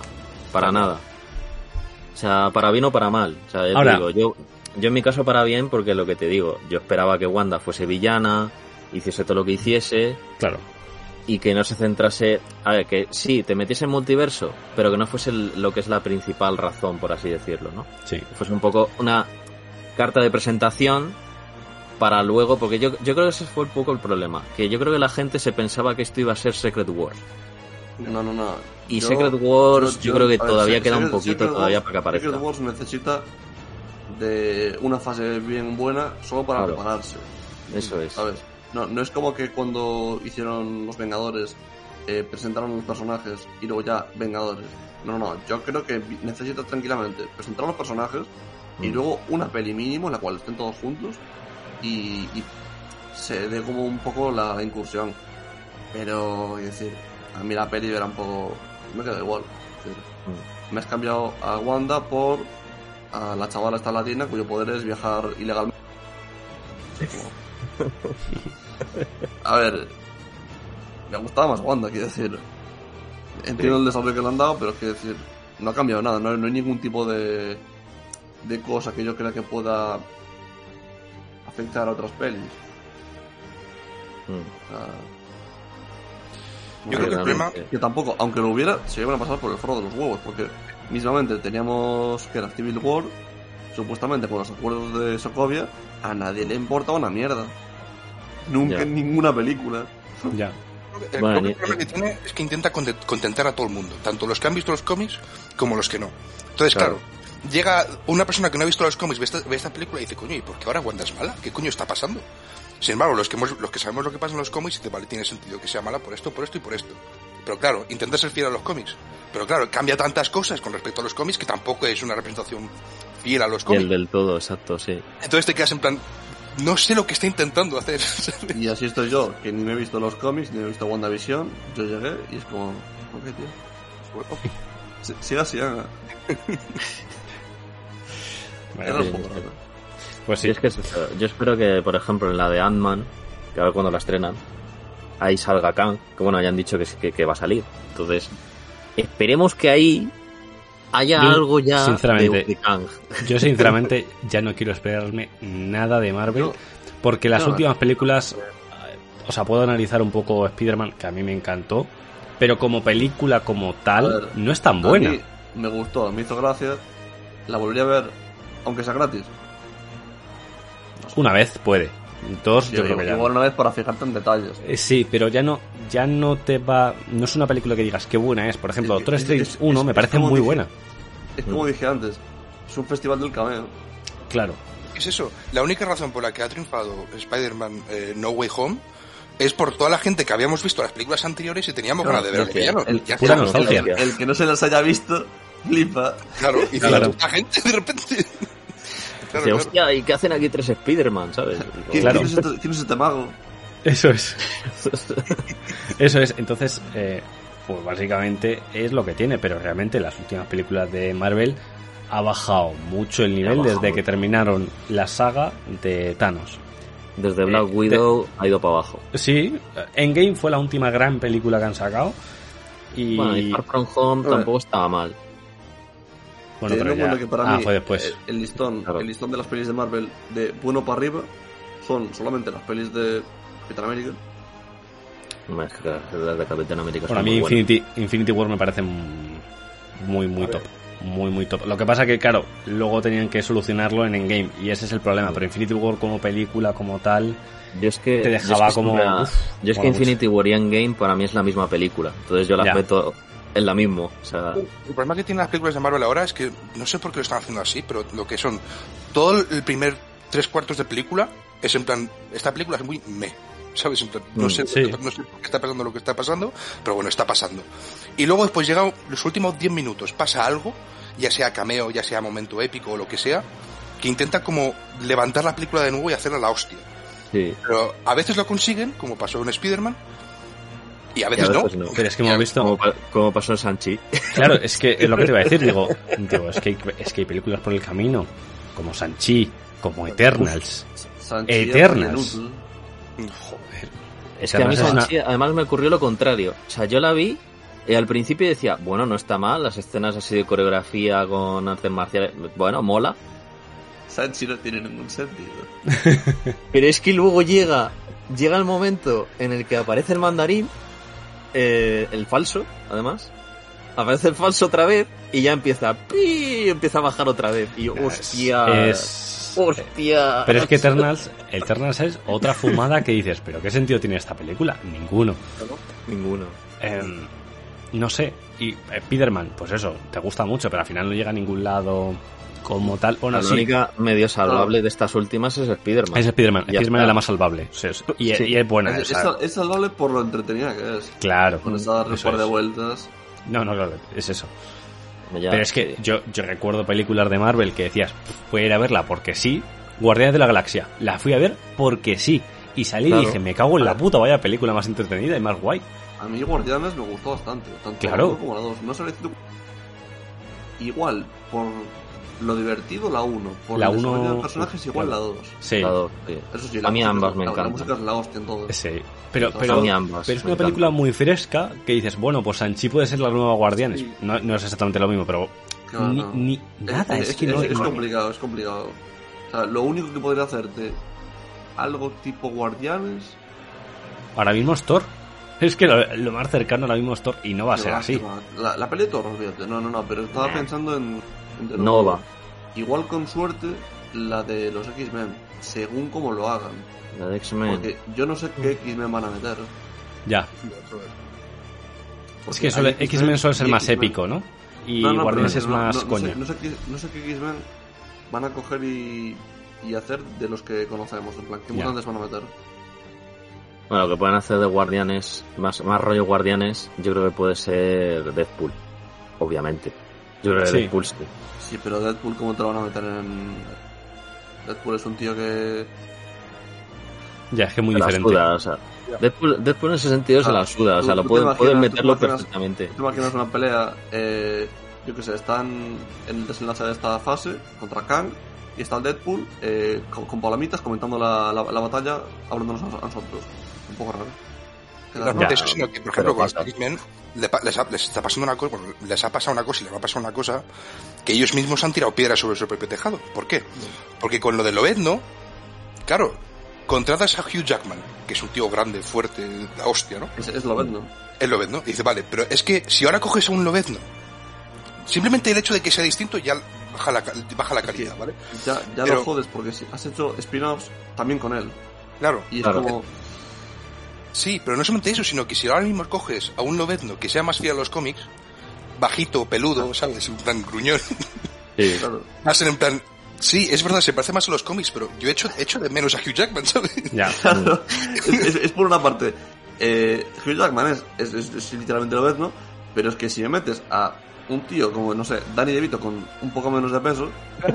O sea, para bien o para mal. O sea, ahora, te digo, yo en mi caso para bien, porque lo que te digo, yo esperaba que Wanda fuese villana, hiciese todo lo que hiciese. Claro. Y que no se centrase... A ver, que sí, te metiese en multiverso, pero que no fuese lo que es la principal razón, por así decirlo, ¿no? Sí. Que fuese un poco una carta de presentación para luego... Porque yo creo que ese fue un poco el problema. Que yo creo que la gente se pensaba que esto iba a ser Secret Wars. No. Y Secret Wars yo creo que todavía queda un poquito todavía para que aparezca. Secret Wars necesita de una fase bien buena solo para prepararse. Eso es. ¿Sabes? No es como que cuando hicieron los Vengadores presentaron los personajes y luego ya Vengadores. No, yo creo que necesita tranquilamente presentar los personajes y luego una peli mínimo en la cual estén todos juntos y se dé como un poco la incursión. Pero, es decir, a mí la peli era un poco... me queda igual. Es decir, me has cambiado a Wanda por a la chavala esta latina cuyo poder es viajar ilegalmente. A ver, me gustaba más Wanda, quiero decir. Entiendo el desarrollo que le han dado, pero quiero decir, no ha cambiado nada, no hay ningún tipo de cosa que yo crea que pueda afectar a otras pelis. Yo creo que el problema... Que tampoco, aunque lo hubiera, se iban a pasar por el forro de los huevos, porque mismamente teníamos que era Civil War, supuestamente con los acuerdos de Sokovia, a nadie le importa una mierda. Nunca en ninguna película. Ya. El problema que tiene es que intenta contentar a todo el mundo, tanto los que han visto los cómics como los que no. Entonces, claro, llega una persona que no ha visto los cómics, ve esta película y dice, coño, ¿y por qué ahora Wanda es mala? ¿Qué coño está pasando? Sin embargo, los que sabemos lo que pasa en los cómics, dice, vale, tiene sentido que sea mala por esto y por esto. Pero claro, intenta ser fiel a los cómics. Pero claro, cambia tantas cosas con respecto a los cómics que tampoco es una representación fiel a los cómics. Del todo, exacto, sí. Entonces te quedas en plan, no sé lo que está intentando hacer. Y así estoy yo, que ni me he visto los cómics, ni me he visto WandaVision. Yo llegué y es como... Ok, tío. Siga así, haga. Bueno, pues sí. Y es que yo espero que, por ejemplo, en la de Ant-Man, que a ver cuando la estrenan, ahí salga Kang, que bueno, hayan dicho que va a salir. Entonces, esperemos que ahí haya algo ya de Kang. Yo sinceramente ya no quiero esperarme nada de Marvel, porque las últimas películas, o sea, puedo analizar un poco Spider-Man, que a mí me encantó, pero como película como tal, no es tan buena. A mí me gustó, me hizo gracia, la volvería a ver, aunque sea gratis. Una vez puede. Dos, Sí, yo creo que ya. igual una vez para fijarte en detalles. Sí, pero ya no te va. No es una película que digas qué buena es. Por ejemplo, Doctor Strange 1 me parece muy buena. Es como dije antes, es un festival del cameo. Claro. Es eso. La única razón por la que ha triunfado Spider-Man No Way Home es por toda la gente que habíamos visto las películas anteriores y teníamos ganas de ver el villano. Pura nostalgia. El que no se las haya visto, flipa. Claro, y claro. la gente de repente. Dice, hostia, ¿y qué hacen aquí 3 Spider-Man, sabes? Claro. ¿Quién es este mago? Eso es. Eso es. Entonces, pues básicamente es lo que tiene, pero realmente las últimas películas de Marvel ha bajado mucho el nivel desde que terminaron la saga de Thanos. Desde Black Widow ha ido para abajo. Sí, Endgame fue la última gran película que han sacado. Y Bueno, y Far From Home tampoco estaba mal. Bueno, pero ya... que para mí fue después. El listón de las pelis de Marvel de bueno para arriba son solamente las pelis de Capitán América. Es que las de Capitán América Bueno, a mí Infinity War me parece muy top. Muy top. Lo que pasa que, claro, luego tenían que solucionarlo en Endgame y ese es el problema. Pero Infinity War como película, como tal, yo es que, te dejaba yo es que Infinity War y Endgame para mí es la misma película. Entonces yo las meto en la misma. O sea... El problema que tienen las películas de Marvel ahora es que no sé por qué lo están haciendo así, pero lo que son todo el primer 3/4 de película es en plan, esta película es muy ¿sabes? En plan, no sé por qué está pasando lo que está pasando, pero bueno, está pasando. Y luego después llegan los últimos 10 minutos, pasa algo, ya sea cameo, ya sea momento épico o lo que sea, que intenta como levantar la película de nuevo y hacerla la hostia. Sí. Pero a veces lo consiguen, como pasó en Spider-Man, y a veces, no. Pero es que hemos visto... Como pasó en Shang-Chi. Claro, es que es lo que te iba a decir. Digo, es que hay películas por el camino, como Shang-Chi, como Eternals. Eternals. Joder. Es que a mí Shang-Chi además me ocurrió lo contrario. O sea, yo la vi y al principio decía, bueno, no está mal, las escenas así de coreografía con artes marciales, bueno, mola. Shang-Chi no tiene ningún sentido. Pero es que luego llega el momento en el que aparece el mandarín, el falso, además. Aparece el falso otra vez y ya empieza a bajar otra vez. Y yo, hostia. Hostia. Pero es que Eternals es otra fumada que dices, ¿pero qué sentido tiene esta película? Ninguno. No sé. Y Spider-Man, pues eso, te gusta mucho, pero al final no llega a ningún lado como tal. Bueno, la única medio salvable de estas últimas es Spider-Man. Es Spider-Man. Spider-Man es la más salvable. Y es buena. Es salvable por lo entretenida que es. Claro. Con esa darle un par de vueltas. No, claro, es eso. Pero es que yo recuerdo películas de Marvel que decías, voy a ir a verla porque sí. Guardianes de la Galaxia, la fui a ver porque sí. Y salí y dije, me cago en la puta, vaya película más entretenida y más guay. A mí Guardianes me gustó bastante, tanto la 1 como la 2. No sé decir igual, por lo divertido la 1, por la el desarrollo 1, de personajes igual la 2. Sí. La 2, sí. Eso sí, a mí ambas me encantan. La música es la hostia en todo. Sí. Pero es una película muy fresca que dices, bueno, pues Shang-Chi puede ser la nueva Guardianes. Sí. No es exactamente lo mismo, pero claro, nada, es que no es complicado, es complicado. O sea, lo único que podría hacer de algo tipo Guardianes ahora mismo es Thor. Es que lo más cercano ahora mismo es Thor y no va a ser así. La peli de Thor, olvídate. No, pero estaba pensando en Nova. Igual con suerte la de los X-Men, según como lo hagan. La de X-Men. Porque yo no sé qué X-Men van a meter. Ya. Es que X-Men suele ser más épico, ¿no? Y Guardianes es más coña. No sé qué X-Men van a coger y hacer de los que conocemos. En plan, ¿qué mutantes van a meter? Bueno, lo que pueden hacer de Guardianes, más rollo Guardianes, yo creo que puede ser Deadpool. Obviamente. Yo creo que Deadpool sí. Sí, pero Deadpool, ¿cómo te lo van a meter en...? Deadpool es un tío que Ya, es que es muy Se la diferente. suda, o sea, Deadpool en ese sentido se la suda, o sea, pueden meterlo perfectamente. Tú imaginas una pelea, yo qué sé, están en el desenlace de esta fase contra Kang y está el Deadpool con palomitas comentando la batalla, hablándonos a nosotros. Un poco raro. No solamente eso, sino que, por ejemplo, con los X-Men les está pasando una cosa, bueno, les ha pasado una cosa y les va a pasar una cosa que ellos mismos han tirado piedras sobre su propio tejado. ¿Por qué? Porque con lo de Lobezno, claro, contratas a Hugh Jackman, que es un tío grande, fuerte, la hostia, ¿no? Es Lobezno. Es Lobezno. Y dice, vale, pero es que si ahora coges a un Lobezno, simplemente el hecho de que sea distinto ya baja la calidad, ¿vale? Ya pero, lo jodes porque si has hecho spin-offs también con él. Claro. Y es claro. como... Sí, pero no solamente eso, sino que si ahora mismo coges a un Lobezno que sea más fiel a los cómics, bajito, peludo, ¿sabes? Un plan gruñón. Sí. Claro. Va a ser en plan... Sí, es verdad, se parece más a los cómics, pero yo echo de menos a Hugh Jackman, ¿sabes? Ya. Claro. es por una parte. Hugh Jackman es literalmente Lobezno, pero es que si me metes a un tío como, no sé, Danny DeVito con un poco menos de peso,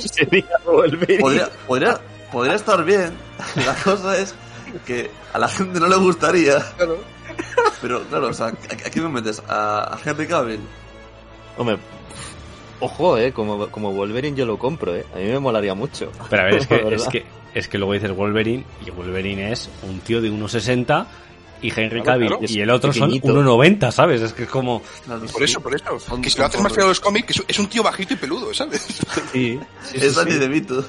podría estar bien. La cosa es que a la gente no le gustaría. Claro. Pero claro, o sea, aquí me metes a Henry Cavill. Hombre, ojo, como Wolverine yo lo compro, a mí me molaría mucho. Pero a ver, ¿verdad? es que luego dices Wolverine, y Wolverine es un tío de 1,60 y Henry Cavill claro. y el otro Pequeñito. son 1,90, ¿sabes? Es que es como... Claro, Por eso. Son- Que si lo haces son más fiel a los cómics, es un tío bajito y peludo, ¿sabes? Sí, Es Danny DeVito.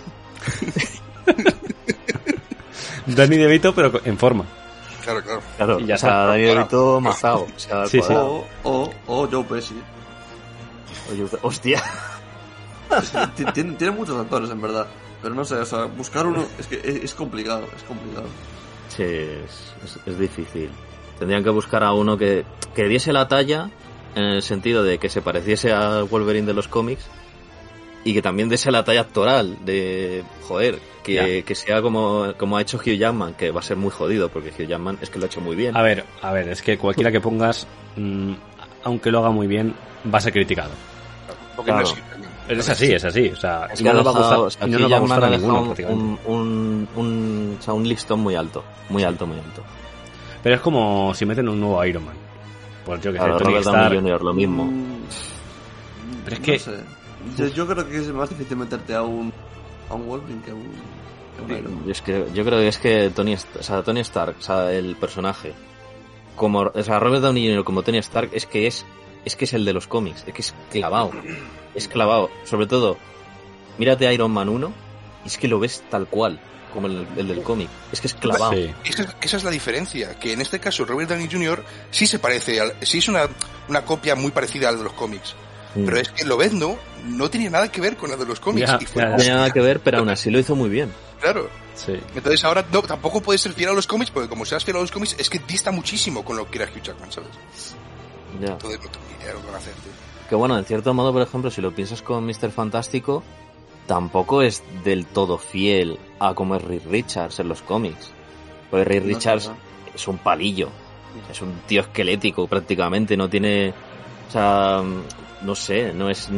Danny DeVito, pero en forma. Claro, claro. Claro, Y ya o sea, está. Danny DeVito mazao. O sea, Sí, sí. cuadrado. O Joe Pesci. Oye, hostia. Tiene muchos actores, en verdad. Pero no sé, o sea, buscar uno es que es complicado, es complicado. Sí, es difícil. Tendrían que buscar a uno que diese la talla en el sentido de que se pareciese al Wolverine de los cómics y que también diese la talla actoral de, joder, que sea como ha hecho Hugh Jackman, que va a ser muy jodido porque Hugh Jackman es que lo ha hecho muy bien. A ver, es que cualquiera que pongas, aunque lo haga muy bien, va a ser criticado. Porque Claro. no es Hugh Jackman. Es así. O sea, Es y que no ha nos va a dejado, gustar, o sea, y no Hugh nos va a gustar Jackman a ha ninguno, dejado prácticamente. o sea, un listón muy alto. Muy alto. Pero es como si meten un nuevo Iron Man. Pues yo que sé, Claro, Tony Robert Downey Stark. Jr., lo mismo. Pero es No que... sé. Yo creo que es más difícil meterte a un Wolverine que a un Iron Man. Yo creo que es que Tony Stark, o sea, el personaje, o sea, Robert Downey Jr. como Tony Stark, es que es el de los cómics, es que es clavado, sobre todo, mírate Iron Man 1, y es que lo ves tal cual, como el del cómic, es que es clavado. Sí. Esa es la diferencia, que en este caso Robert Downey Jr. sí se parece, sí es una copia muy parecida a la de los cómics, pero es que Lobezno no tenía nada que ver con la de los cómics. Ya, y fue ya, No tenía nada que ver, pero aún así lo hizo muy bien. claro. Sí. Entonces ahora no, tampoco puedes ser fiel a los cómics, porque como seas fiel a los cómics, es que dista muchísimo con lo que era Hugh Jackman, ¿sabes? Ya. Entonces no tengo ni idea de lo que van a hacer, tío. Que bueno, en cierto modo, por ejemplo, si lo piensas con Mr. Fantástico, tampoco es del todo fiel a como es Reed Richards en los cómics. Porque Reed Richards es un palillo, es un tío esquelético prácticamente, no tiene, o sea, no sé,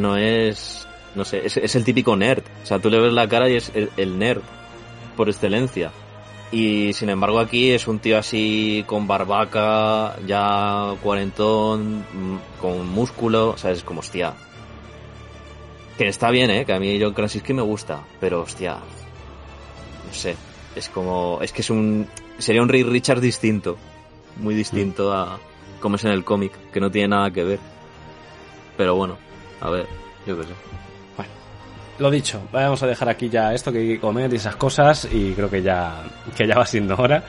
es el típico nerd, o sea, tú le ves la cara y es el nerd por excelencia. Y sin embargo aquí es un tío así con barbaca, ya cuarentón, con músculo, o sea, es como, hostia. Que está bien, que a mí John Krasinski me gusta, pero hostia, no sé, es que sería un Reed Richards distinto, muy distinto a como es en el cómic, que no tiene nada que ver. Pero bueno, a ver, yo qué sé. Lo dicho, vamos a dejar aquí ya esto que hay que comer y esas cosas, y creo que ya va siendo hora.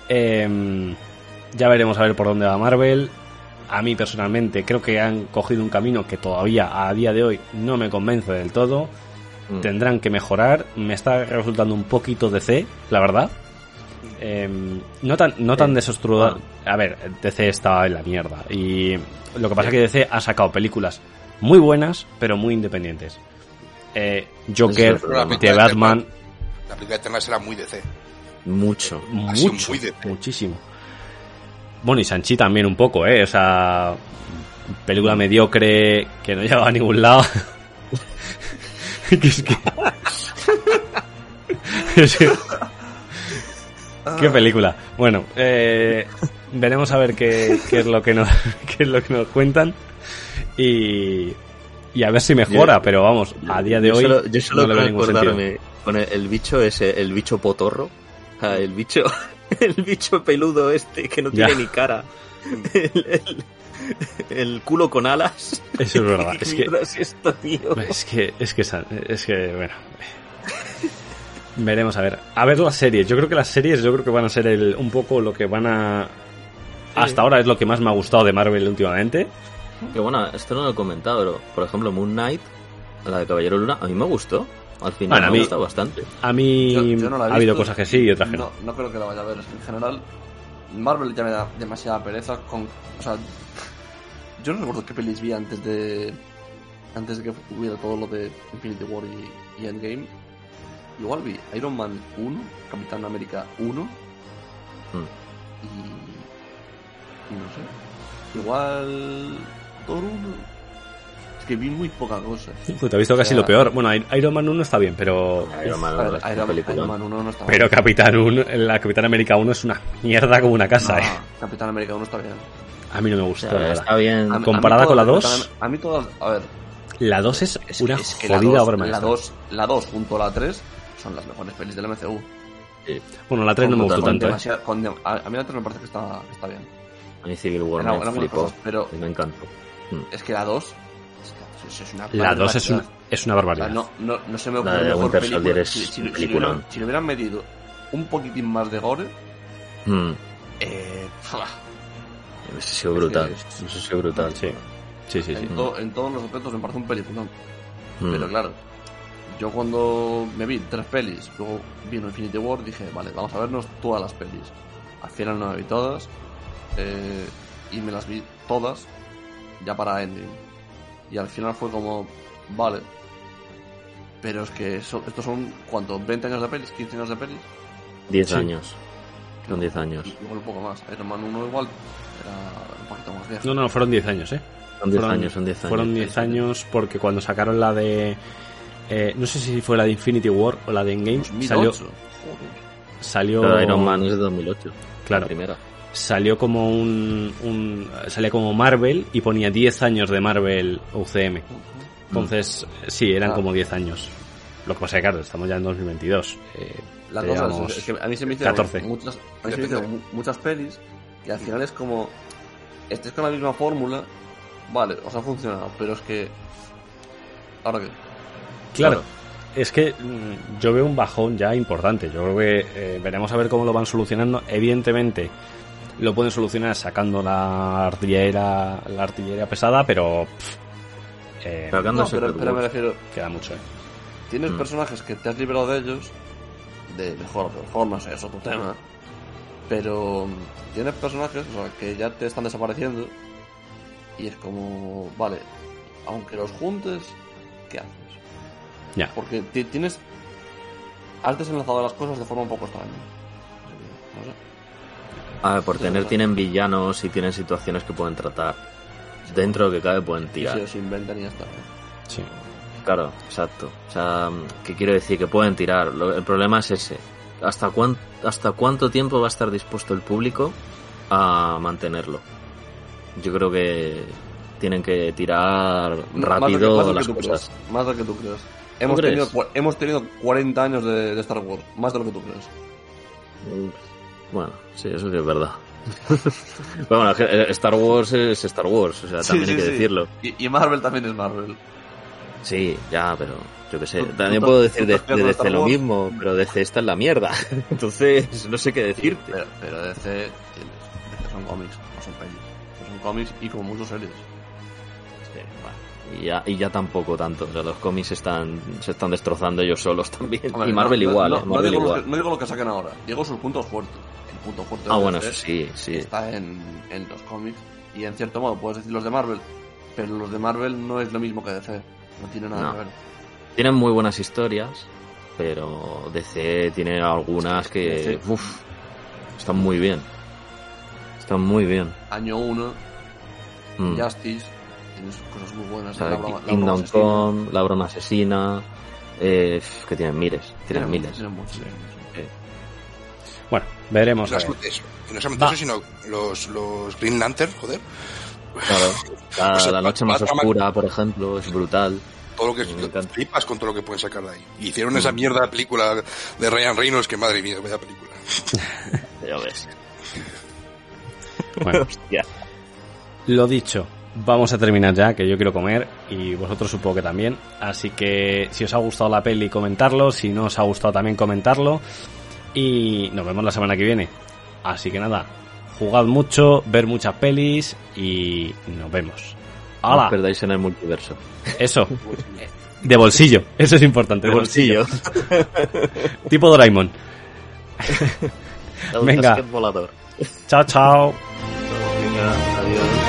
Ya veremos a ver por dónde va Marvel. A mí personalmente creo que han cogido un camino que todavía a día de hoy no me convence del todo. Tendrán que mejorar. Me está resultando un poquito DC, la verdad. No tan desostruida. A ver, DC estaba en la mierda, y lo que pasa es que DC ha sacado películas muy buenas pero muy independientes. Joker, de Batman, La película de Eternals era muy DC. Mucho. Ha sido mucho, muy DC. muchísimo. Bueno, y Sanchi también un poco, o sea, película mediocre que no llevaba a ningún lado. Qué película. Bueno, veremos a ver qué es lo que nos cuentan y a ver si mejora, pero vamos, a día de hoy yo solo no le veo ningún sentido. Con el bicho ese, el bicho potorro, el bicho peludo este que no tiene ni cara, el culo con alas. Eso es verdad. Es esto, tío? Es que bueno. Veremos a ver las series. Yo creo que las series van a ser un poco lo que van a... Hasta ahora es lo que más me ha gustado de Marvel últimamente. Que bueno, esto no lo he comentado, pero por ejemplo Moon Knight, la de Caballero Luna, a mí me gustó. Al final me ha gustado bastante. A mí yo no la he ha habido visto, cosas que sí y otras que no. No creo que la vaya a ver. Es que en general, Marvel ya me da demasiada pereza con... O sea, yo no recuerdo qué pelis vi antes de que hubiera todo lo de Infinity War y Endgame. Igual vi Iron Man 1, Capitán América 1 y no sé. Igual Thor 1. Es que vi muy poca cosa. Pues te has visto casi lo peor. Bueno, Iron Man 1 está bien, pero... Iron Man 1 no está Pero bien. Capitán América 1 es una mierda como una casa, Capitán América 1 está bien. A mí no me gusta, la verdad. Está bien. Comparada con la 2... A mí todas... A ver... La 2 es una que jodida obra maestra. La 2 junto a la 3 son las mejores pelis del MCU. Sí. Bueno, la 3 no me gustó tanto. A mí la 3 me parece que está bien. A mí Civil War me flipó, pero me encantó. Es que la 2 es una la 2 es una barbaridad. O sea, no se me ocurre la de mejor Winter película. Soldier es peliculón. Si le hubieran metido un poquitín más de gore, Eso ha sido brutal. Eso ha sido brutal. Sí. En todos los aspectos me parece un peliculón. Pero claro, yo cuando me vi 3 pelis, luego vino Infinity War, dije, vale, vamos a vernos todas las pelis. Al final no me vi todas, y me las vi todas ya para Endgame. Y al final fue como, vale, pero es que estos son, ¿cuánto? ¿20 años de pelis? ¿15 años de pelis? 10 años. Son 10 años. Igual un poco más. Iron Man 1 igual era un poquito más viejo. No, fueron 10 años, Son 10 años. Fueron 10 años porque cuando sacaron la de... no sé si fue la de Infinity War o la de Endgame. 2008. Salió... Pero Iron Man es de 2008. Claro. La primera. Salió como salía como Marvel y ponía 10 años de Marvel UCM. Entonces, sí, eran como 10 años. Lo que pasa es que, claro, estamos ya en 2022. La cosa es que a mí se me hicieron 14. muchas pelis que al final es como, estés con la misma fórmula, vale, os ha funcionado, pero es que... ¿Ahora qué? Claro. Es que yo veo un bajón ya importante. Yo creo que veremos a ver cómo lo van solucionando. Evidentemente lo pueden solucionar sacando la artillería pesada, pero pero me refiero, queda mucho. Tienes personajes que te has liberado de ellos de mejor o peor forma, o sea, es otro tema, pero tienes personajes, o sea, que ya te están desapareciendo y es como, vale, aunque los juntes, ¿qué haces? Ya. Porque has desenlazado las cosas de forma un poco extraña. No sé. A ver, tienen villanos y tienen situaciones que pueden tratar. Dentro de lo que cabe pueden tirar. Y se inventan y ya está. Sí. Claro, exacto. O sea, ¿qué quiero decir? Que pueden tirar. El problema es ese. ¿Hasta cuánto tiempo va a estar dispuesto el público a mantenerlo? Yo creo que tienen que tirar rápido las cosas. Más de lo que tú crees. Hemos tenido 40 años de Star Wars, más de lo que tú crees. Bueno, sí, eso sí es verdad. Bueno, Star Wars es Star Wars, o sea, también hay que decirlo. Y Marvel también es Marvel. Sí, ya, pero yo qué sé. También puedo decir de DC lo mismo, pero DC está en la mierda. Entonces, no sé qué decirte. Pero DC son cómics, no son pelis. Son cómics y como muchos series. Sí, bueno. Y ya tampoco tanto. O sea, los cómics se están destrozando ellos solos también. Hombre, y Marvel igual, Marvel igual. No digo lo que saquen ahora, digo sus puntos fuertes. El punto fuerte de bueno, DC sí. Está en los cómics. Y en cierto modo puedes decir los de Marvel, pero los de Marvel no es lo mismo que DC. No tiene nada que ver. Tienen muy buenas historias, pero DC tiene algunas que están muy bien. Están muy bien. Año 1, Justice, tienes cosas muy buenas. O sea, Kingdom Come, La Broma Asesina, que tienen miles. Tienen miles. Tienen muchos. Bueno, Veremos. Y A no ver. solamente eso, y no solamente Va. eso, sino los Green Lantern, joder. Claro, O sea, la noche más la trama- oscura, por ejemplo, es brutal. Todo lo que Me encanta. flipas con todo lo que pueden sacar de ahí. Y hicieron esa mierda de película de Ryan Reynolds, que madre mía, vaya película. Ya ves. Bueno, Hostia. lo dicho, vamos a terminar ya, que yo quiero comer y vosotros supongo que también. Así que si os ha gustado la peli, comentarlo. Si no os ha gustado, también comentarlo. Y nos vemos la semana que viene. Así que nada, jugad mucho, ver muchas pelis y nos vemos. No os ¡Hala! perdáis en el multiverso. Eso. De bolsillo. Eso es importante. De bolsillo. Tipo Doraemon. Un Venga. casquet volador. Chao, chao. Venga, adiós.